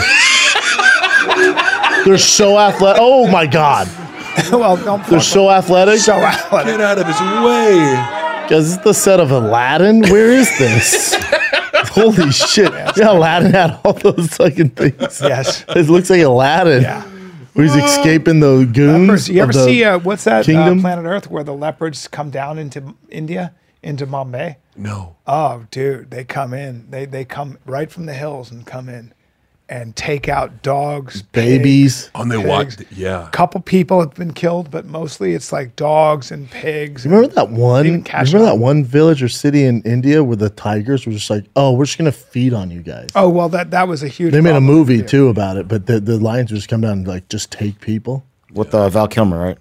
They're so athletic. Oh my god. Well, don't They're so athletic. So athletic. Get out of his way. Because it's the set of Aladdin. Where is this? Holy shit. Yeah, Aladdin had all those fucking things. Yes. It looks like Aladdin. Yeah. Where he's escaping the goons. Leopards. You ever of the see uh, what's that uh, kingdom? Planet Earth where the leopards come down into India, into Bombay? No. Oh, dude, they come in. They they come right from the hills and come in and take out dogs, Babies. pigs, Oh, and they pigs. walk. Yeah. A couple people have been killed, but mostly it's like dogs and pigs. You remember that one? Even You catch remember them. that one village or city in India where the tigers were just like, "Oh, we're just gonna feed on you guys." Oh well, that that was a huge. They made a problem. movie too about it, but the, the lions would just come down and like just take people. With uh, Val Kilmer, right?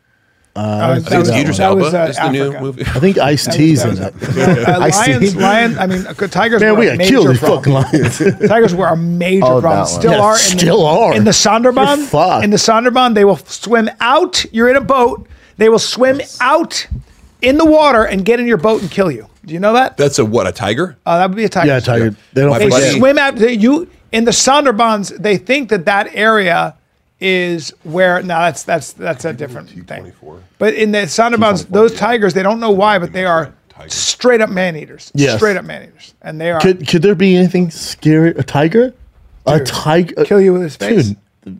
Uh, Uh, I, that was- Idris that Elba was, uh, is the new Africa. movie. I think Ice That was- T's that in was- that. Uh, Ice-T. lions, lion. I mean, uh, tigers. Man, were we a got major killed these problem. fucking lions. Tigers were a major Oh, that problem. one. Still Yeah, are. In still the, are. in the Sonderbahn. You're fucked. In the Sonderbahn, they will swim out. You're in a boat. They will swim out in the water and get in your boat and kill you. Do you know that? That's a what? A tiger? Uh, that would be a tiger. Yeah, tiger. They don't My They buddy- swim out. They, you in the Sonderbahns. They think that that area is where. No, that's that's that's a different thing. But in the Sonderbahns, those tigers, they don't know why, but they are straight up man eaters. Yes. Straight up man eaters, and they are Could could there be anything scary? A tiger? A Dude, tiger? kill you with his face.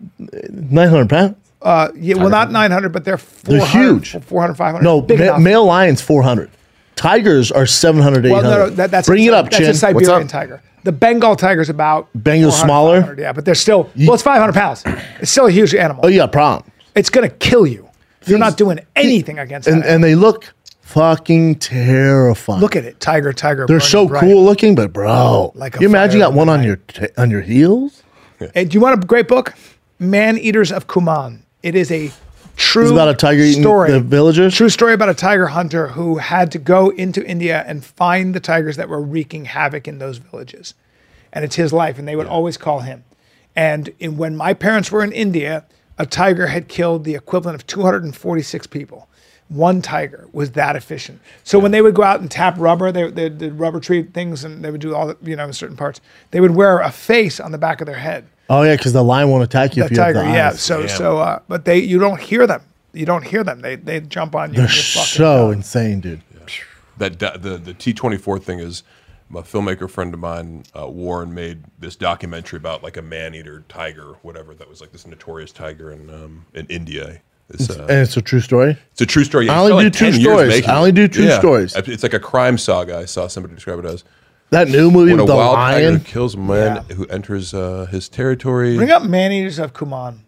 Dude, nine hundred pounds. Uh, yeah, well, not nine hundred, but they're They're four hundred, huge. four hundred, five hundred. No, big ma- enough. male lions four hundred. Tigers are seven hundred, eight Well, hundred. no, no, that, that's Bring a, it up, that's Chin. a Siberian tiger. The Bengal tiger's about Bengal's four hundred, smaller? five hundred, yeah, but they're still well, it's five hundred pounds. It's still a huge animal. Oh, you got a problem. It's gonna kill you. You're not doing anything against And that. and they look fucking terrifying. Look at it, tiger, tiger. They're burning so bright. cool looking, but bro, Like a you imagine you fire got one on your ta- on your heels? Hey, do you want a great book? Man Eaters of Kuman. It is a true It's about a tiger eating story. the villagers. True story about a tiger hunter who had to go into India and find the tigers that were wreaking havoc in those villages. And it's his life, and they would always call him. And in, when my parents were in India, a tiger had killed the equivalent of two hundred forty-six people. One tiger was that efficient. So when they would go out and tap rubber, they, they did rubber tree things, and they would do all the, you know, certain parts. They would wear a face on the back of their head. Oh yeah, because the lion won't attack you The if you tiger, have the yeah. eyes. So, so, uh, but they, you don't hear them. You don't hear them. They, they jump on you. They're and you're fucking so done. insane, dude. That da- the the T twenty-four thing is a filmmaker friend of mine, uh, Warren, made this documentary about like a man-eater tiger, whatever. That was like this notorious tiger in um, in India. This, uh, And it's a true story. It's a true story. I It's only got do like true ten years stories. making I only it. do true stories. It's like a crime saga. I saw somebody describe it as. That new movie When a with the wild lion. tiger kills a man who enters uh, his territory. Bring up Man Eaters of Kuman.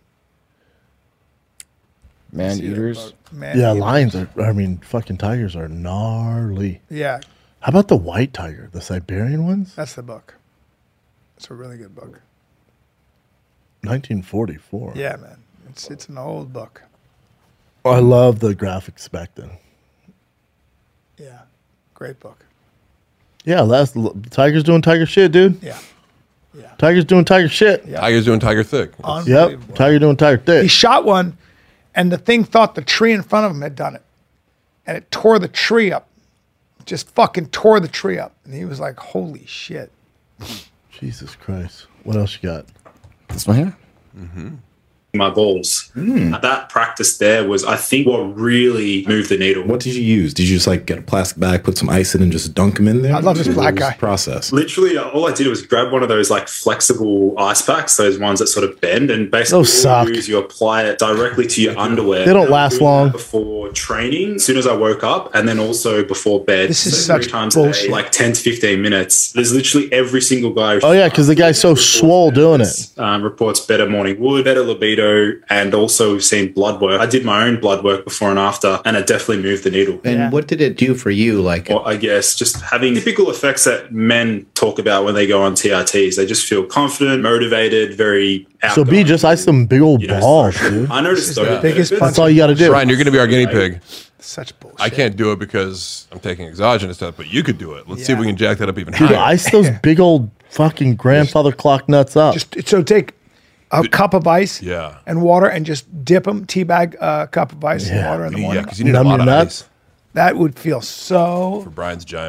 Man eaters. Man Yeah, Eaters. lions are. I mean, fucking tigers are gnarly. Yeah, How about the white tiger, the Siberian ones? that's the book. It's a really good book. nineteen forty-four. Yeah, man. It's it's an old book. I love the graphics back then. Yeah, great book. Yeah, that's Tiger's doing tiger shit, dude. Yeah. Tiger's doing tiger shit. Tiger's doing tiger thick. Yep. Tiger doing tiger thick. He shot one, and the thing thought the tree in front of him had done it, and it tore the tree up. Just fucking tore the tree up, and he was like, "Holy shit!" Jesus Christ. What else you got? This one here? Mm-hmm. My balls. That practice there was, I think, what really moved the needle. What did you use? Did you just like get a plastic bag, put some ice in, and just dunk them in there? I love this What black was guy. the process. Literally, all I did was grab one of those like flexible ice packs, those ones that sort of bend, and basically Those all suck. you use, you apply it directly to your underwear. They don't And I was last doing that long. Before training, as soon as I woke up, and then also before bed. This is so three such times a bullshit. day, like ten to fifteen minutes. There's literally every single guy. who Oh yeah, because the guy's so swole doing it. um, reports better morning wood, better libido, and also we've seen blood work. I did my own blood work before and after, and it definitely moved the needle. And what did it do for you? Like, Well, I guess just having typical effects that men talk about when they go on T R Ts. They just feel confident, motivated, very So B, just ice some big old balls, dude. I noticed though, the biggest That's all you got to do. Ryan, you're going to be our guinea pig. Such bullshit. I can't do it because I'm taking exogenous stuff, but you could do it. Let's see if we can jack that up even Dude, higher. ice those big old fucking grandfather clock nuts up. Just so take a cup of ice Yeah. and water and just dip them, teabag a cup of ice and water in the Yeah, morning. because you need a Numb lot your of nuts. ice That would feel so. for Brian's giant balls.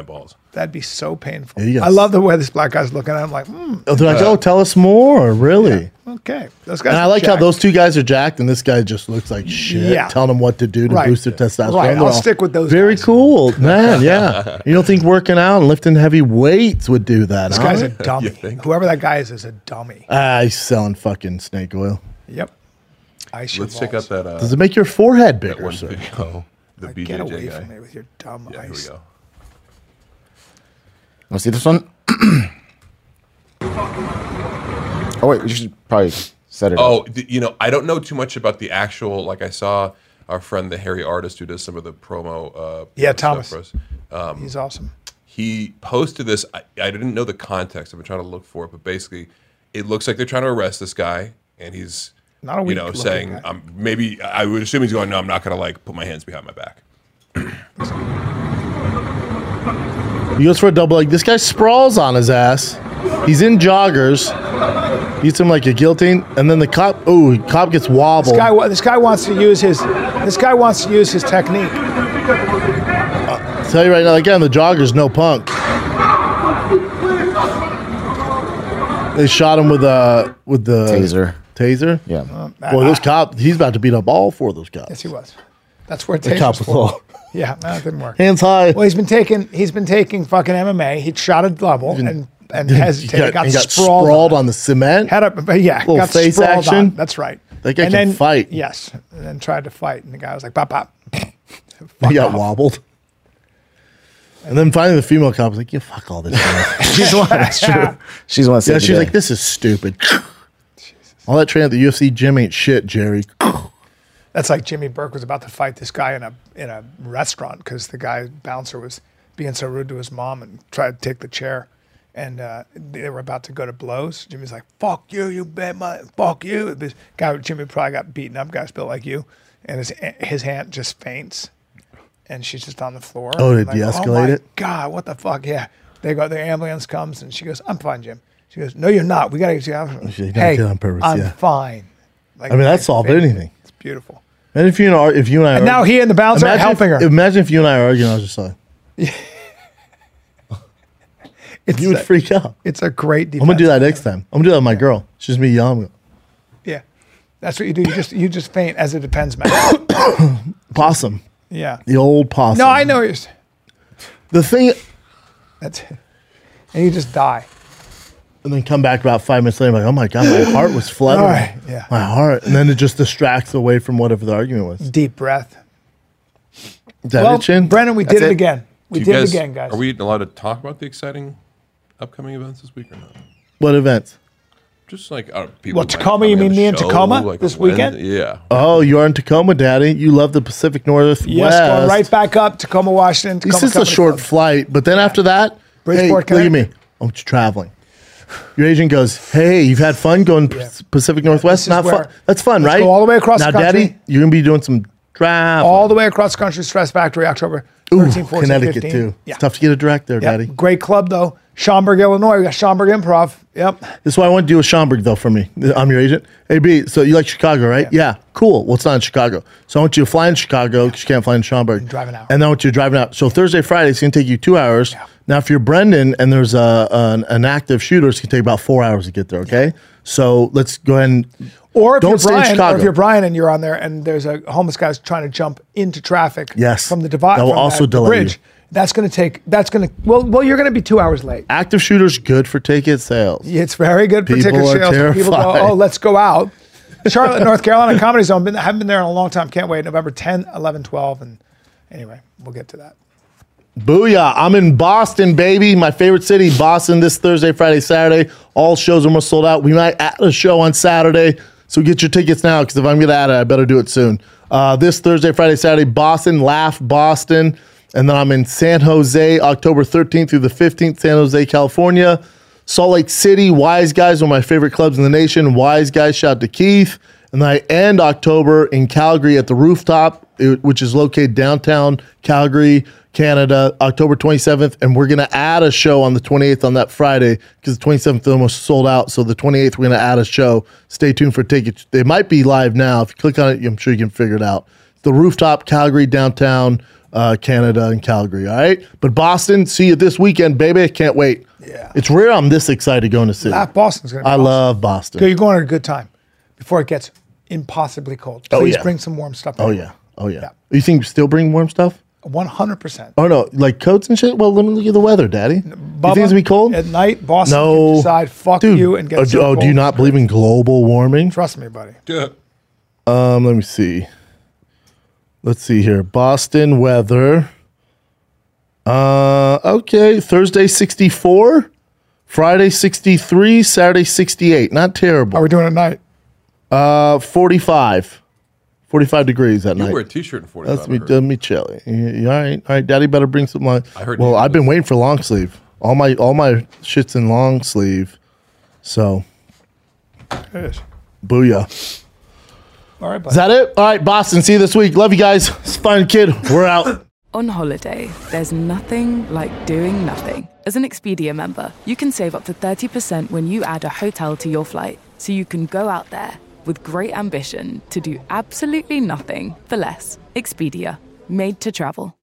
That'd be so painful. Yeah, you I guys- love the way this black guy's looking at him like, hmm. Oh, they're like, oh, tell us more. Really? Okay. Those guys And I are like how jacked. those two guys are jacked, and this guy just looks like shit. Yeah. Telling them what to do to Right. boost their testosterone. Right, They're I'll all stick with those Very cool, man. Yeah. You don't think working out and lifting heavy weights would do that? This huh? guy's a dummy. Whoever that guy is is a dummy. Ah, he's selling fucking snake oil. Yep. Ice your Let's check out balls. that. Uh, Does it make your forehead that bigger, one sir? video, the Like, B J get J away guy. from me with your dumb Yeah, here we ice. go. Want to see this one? Oh wait, we should probably set it up. Oh, th- you know, I don't know too much about the actual. Like, I saw our friend, the hairy artist, who does some of the promo. Uh, Yeah, stuff Thomas. for us. Um, He's awesome. He posted this. I, I didn't know the context. I've been trying to look for it, but basically, it looks like they're trying to arrest this guy, and he's Not a you know weak-looking saying, guy. um, maybe I would assume he's going, no, I'm not going to like put my hands behind my back. He goes for a double leg. This guy sprawls on his ass. He's in joggers. Eats him like a guillotine, and then the cop. Oh, cop gets wobbled. This guy, wa- this guy wants to use his. This guy wants to use his technique. Tell you right now, again, the joggers no punk. They shot him with a with the Taser. Taser. Yeah. Boy, those cop. He's about to beat up all four of those cops. Yes, he was. That's where The Taser's cop was for. all- Yeah, no, it didn't work. Hands high. Well, he's been taking. He's been taking fucking M M A. He shot a double and and He hesitated. got, Got, he got sprawled. sprawled on the cement. Had up, but yeah, Little got face sprawled action. on. That's right. That guy and can then, fight. Yes, and then tried to fight, and the guy was like, "Pop, pop." He got wobbled. And then finally, the female cop was like, "You fuck all this." shit." She's the one. That's true. She's the one. that Yeah, saved the she's day. like, "This is stupid." All that training at the U F C gym ain't shit, Jerry. That's like Jimmy Burke was about to fight this guy in a in a restaurant because the guy bouncer was being so rude to his mom and tried to take the chair, and uh, they were about to go to blows. Jimmy's like, "Fuck you, you bet my fuck you." This guy, Jimmy, probably got beaten up. Guy's built like you, and his his aunt just faints, and she's just on the floor. Oh, to like, de-escalate oh my it? God, what the fuck? Yeah, they go. The ambulance comes, and she goes, "I'm fine, Jim." She goes, "No, you're not. We gotta get you out." She did Hey, it on purpose, I'm yeah. fine. Like, I mean, that solved fainted. anything. It's beautiful. And if you and I, if you and I, And are- now he and the bouncer are imagine helping if, her. Imagine if you and I are arguing. I was just like, It's you would a- freak out. It's a great I'm defense. gonna do that next time. I'm gonna do that with my girl. It's just me yelling. Yeah, that's what you do. You just you just faint as it depends, man. Possum. Yeah. The old possum. No, I know you're. s- The thing, That's it. And you just die. and then come back about five minutes later, like, oh my god, my heart was fluttering. All right, yeah. My heart, and then it just distracts away from whatever the argument was. Deep breath. Is that well, it, Chin? Brennan, we That's did it, again. We Do did you it guys- again, guys. Are we allowed to talk about the exciting upcoming events this week or not? What events? Just like uh, people. Well, might Tacoma, come you on mean the me in show, Tacoma like this when- weekend? Yeah. Oh, you're in Tacoma, Daddy. You love the Pacific Northwest. Yes, going right back up, Tacoma, Washington. At least Tacoma it's a Company short Club. flight, but then after that, Bridgeport, hey, look at Connecticut. me. I'm just traveling. Your agent goes, "Hey, you've had fun going P- Pacific Northwest. This is Not where- fun. That's fun, let's right? go all the way across now, the country. Daddy, you're gonna be doing some travel. All the way across the country, Stress Factory, October Ooh, thirteen, fourteen, Connecticut fifteen. too. Yeah. It's tough to get a direct there, Yeah. Daddy. Great club, though. Schaumburg, Illinois. We got Schaumburg Improv. Yep. This is why I want to do with Schaumburg, though, for me. I'm your agent. Hey, B, so you like Chicago, right? Yeah. Cool. Well, it's not in Chicago. So I want you to fly in Chicago because you can't fly in Schaumburg. drive an hour. And then I want you to drive it out. So Thursday, Friday, it's going to take you two hours. Now, if you're Brendan and there's a, an, an active shooter, it's going to take about four hours to get there, okay? So let's go ahead and Or if don't you're stay in Brian, or Chicago. if you're Brian and you're on there, and there's a homeless guy who's trying to jump into traffic. Yes. From the divide. That will from also the delay bridge. you. That's going to take. That's going to. Well, well, you're going to be two hours late. Active shooters good for ticket sales. It's very good for People ticket are sales. People go, terrified. oh, let's go out. Charlotte, North Carolina Comedy Zone. Been, haven't been there in a long time. Can't wait. November tenth, eleven, twelve. And anyway, we'll get to that. Booyah. I'm in Boston, baby. My favorite city, Boston, this Thursday, Friday, Saturday. All shows almost sold out. We might add a show on Saturday. So get your tickets now because if I'm going to add it, I better do it soon. Uh, this Thursday, Friday, Saturday, Boston, Laugh Boston. And then I'm in San Jose, October thirteenth through the fifteenth, San Jose, California. Salt Lake City, Wise Guys, one of my favorite clubs in the nation. Wise Guys, shout out to Keith. And then I end October in Calgary at the Rooftop, it- which is located downtown Calgary, Canada, October twenty-seventh. And we're going to add a show on the twenty-eighth on that Friday because the twenty-seventh almost sold out. So the twenty-eighth, we're going to add a show. Stay tuned for tickets. They might be live now. If you click on it, I'm sure you can figure it out. The Rooftop, Calgary, downtown. uh, Canada and Calgary. All right, but Boston, see you this weekend, baby. Can't wait. Yeah, it's rare I'm this excited going to city. Ah, Boston's gonna. Be I awesome. love Boston. You're going at a good time before it gets impossibly cold. Please Oh, yeah. bring some warm stuff. Oh yeah, oh yeah. You think still bring warm stuff? One hundred percent. Oh no, like coats and shit. Well, let me look at the weather, Daddy. You think it's gonna be cold at night? Boston No. can decide fuck Dude, you and get oh, so do, oh, do you cold. not believe in global warming? Trust me, buddy. Um, let me see. Let's see here. Boston weather. Uh, okay. Thursday sixty-four, Friday sixty-three, Saturday sixty-eight. Not terrible. How are we doing at night? Uh, forty-five. forty-five degrees at You night. wear a t-shirt in forty-five, That's I me, heard. uh, me chilly. You, you all right? All right, Daddy better bring some long. I heard Well, you I've been waiting for long sleeve. All my all my shit's in long sleeve. So, It is. booyah. All right, buddy. Is that it? All right, Boston. See you this week. Love you guys. It's fun, kid. We're out. On holiday, there's nothing like doing nothing. As an Expedia member, you can save up to thirty percent when you add a hotel to your flight, so you can go out there with great ambition to do absolutely nothing for less. Expedia, made to travel.